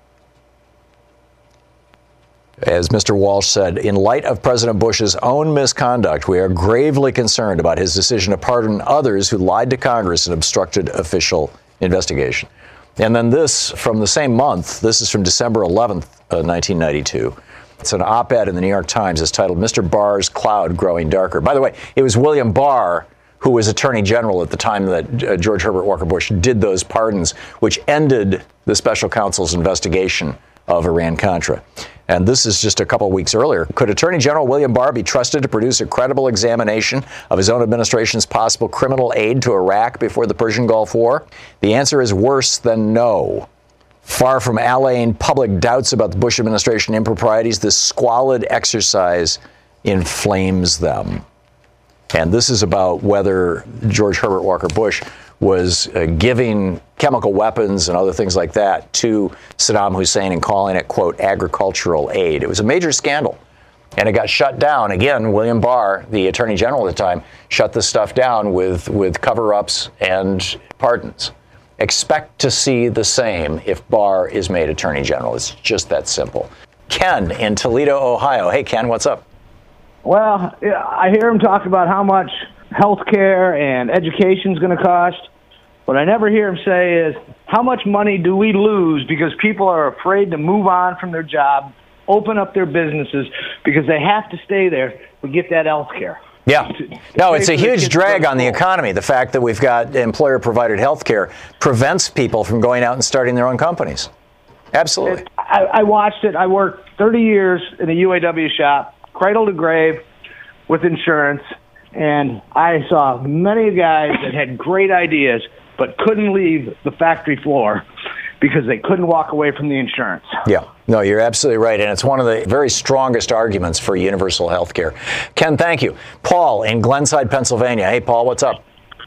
As Mister Walsh said, in light of President Bush's own misconduct, we are gravely concerned about his decision to pardon others who lied to Congress and obstructed official investigation. And then this, from the same month, this is from December eleventh, uh, nineteen ninety-two. It's an op-ed in the New York Times. It's titled, Mister Barr's Cloud Growing Darker. By the way, it was William Barr, who was Attorney General at the time that uh, George Herbert Walker Bush did those pardons, which ended the special counsel's investigation of Iran-Contra. And this is just a couple of weeks earlier. Could Attorney General William Barr be trusted to produce a credible examination of his own administration's possible criminal aid to Iraq before the Persian Gulf War? The answer is worse than no. Far from allaying public doubts about the Bush administration improprieties, this squalid exercise inflames them. And this is about whether George Herbert Walker Bush was uh, giving chemical weapons and other things like that to Saddam Hussein and calling it, quote, agricultural aid. It was a major scandal. And it got shut down. Again, William Barr, the Attorney General at the time, shut this stuff down with, with cover-ups and pardons. Expect to see the same if Barr is made Attorney General. It's just that simple. Ken in Toledo, Ohio. Hey, Ken, what's up?
Well, I hear him talk about how much health care and education is going to cost. What I never hear him say is, how much money do we lose because people are afraid to move on from their job, open up their businesses, because they have to stay there to get that health care?
Yeah. No, it's a huge drag on the economy. The fact that we've got employer-provided health care prevents people from going out and starting their own companies. Absolutely.
I, I watched it. I worked thirty years in a U A W shop, cradle to grave, with insurance, and I saw many guys that had great ideas but couldn't leave the factory floor because they couldn't walk away from the insurance.
Yeah. No, you're absolutely right. And it's one of the very strongest arguments for universal health care. Ken, thank you. Paul in Glenside, Pennsylvania. Hey, Paul, what's up?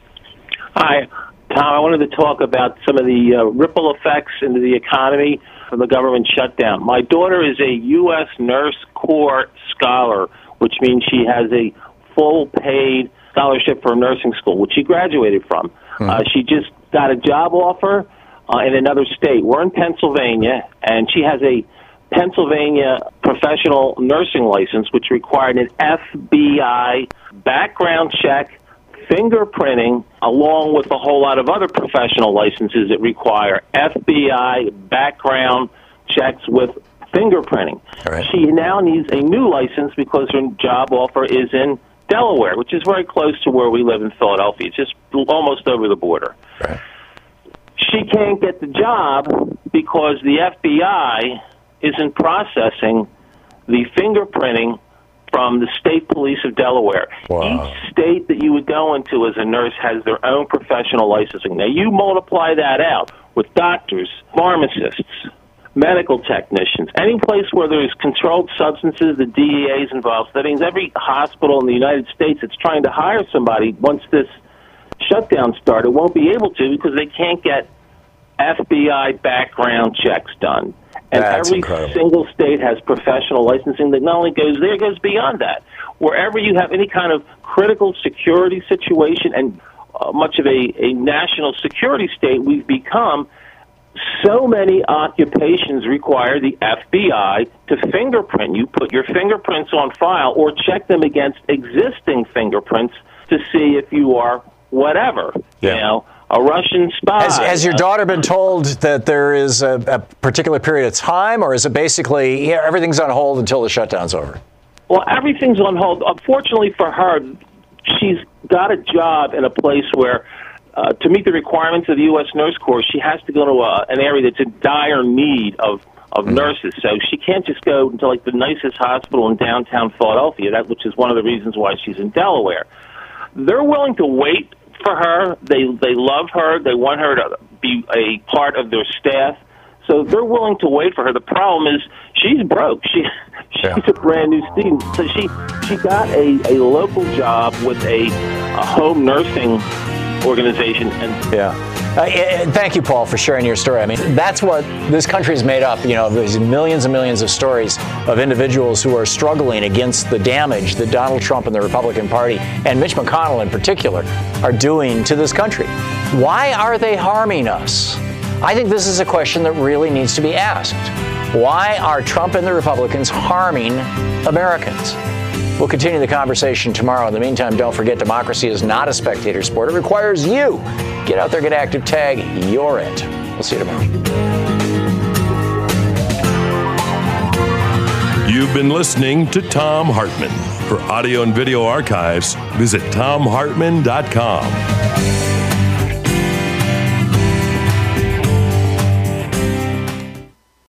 Hi, Tom. I wanted to talk about some of the uh, ripple effects into the economy from the government shutdown. My daughter is a U S Nurse Corps scholar, which means she has a full paid scholarship for nursing school, which she graduated from. Mm-hmm. Uh, she just got a job offer uh, in another state. We're in Pennsylvania, and she has a Pennsylvania professional nursing license, which required an F B I background check, fingerprinting, along with a whole lot of other professional licenses that require F B I background checks with fingerprinting.
Right.
She now needs a new license because her job offer is in Delaware, which is very close to where we live in Philadelphia. It's just almost over the border.
Right.
She can't get the job because the F B I isn't processing the fingerprinting from the state police of Delaware.
Wow.
Each state that you would go into as a nurse has their own professional licensing. Now, you multiply that out with doctors, pharmacists, medical technicians, any place where there's controlled substances, the D E A is involved. So that means every hospital in the United States that's trying to hire somebody once this shutdown started won't be able to because they can't get F B I background checks done. And
That's
every
incredible.
single state has professional licensing that not only goes there, goes beyond that. Wherever you have any kind of critical security situation and uh, much of a, a national security state, we've become so many occupations require the F B I to fingerprint you, put your fingerprints on file, or check them against existing fingerprints to see if you are whatever,
Yeah.
you know, a Russian spy.
Has, has your
uh,
daughter been told that there is a, a particular period of time, or is it basically yeah, everything's on hold until the shutdown's over?
Well, everything's on hold. Unfortunately for her, she's got a job in a place where, uh, to meet the requirements of the U S Nurse Corps, she has to go to a, an area that's in dire need of, of
Mm-hmm.
nurses. So she can't just go to like the nicest hospital in downtown Philadelphia, that which is one of the reasons why she's in Delaware. They're willing to wait for her. They they love her. They want her to be a part of their staff. So they're willing to wait for her. The problem is she's broke. She she's
Yeah.
a brand new student. So she she got a, a local job with a, a home nursing organization. And
Yeah. Uh, and thank you, Paul, for sharing your story. I mean, that's what this country is made up. You know, there's millions and millions of stories of individuals who are struggling against the damage that Donald Trump and the Republican Party, and Mitch McConnell in particular, are doing to this country. Why are they harming us? I think this is a question that really needs to be asked. Why are Trump and the Republicans harming Americans? We'll continue the conversation tomorrow. In the meantime, don't forget, democracy is not a spectator sport. It requires you. Get out there, get active, tag, you're it. We'll see you tomorrow.
You've been listening to Thom Hartmann. For audio and video archives, visit thom hartmann dot com.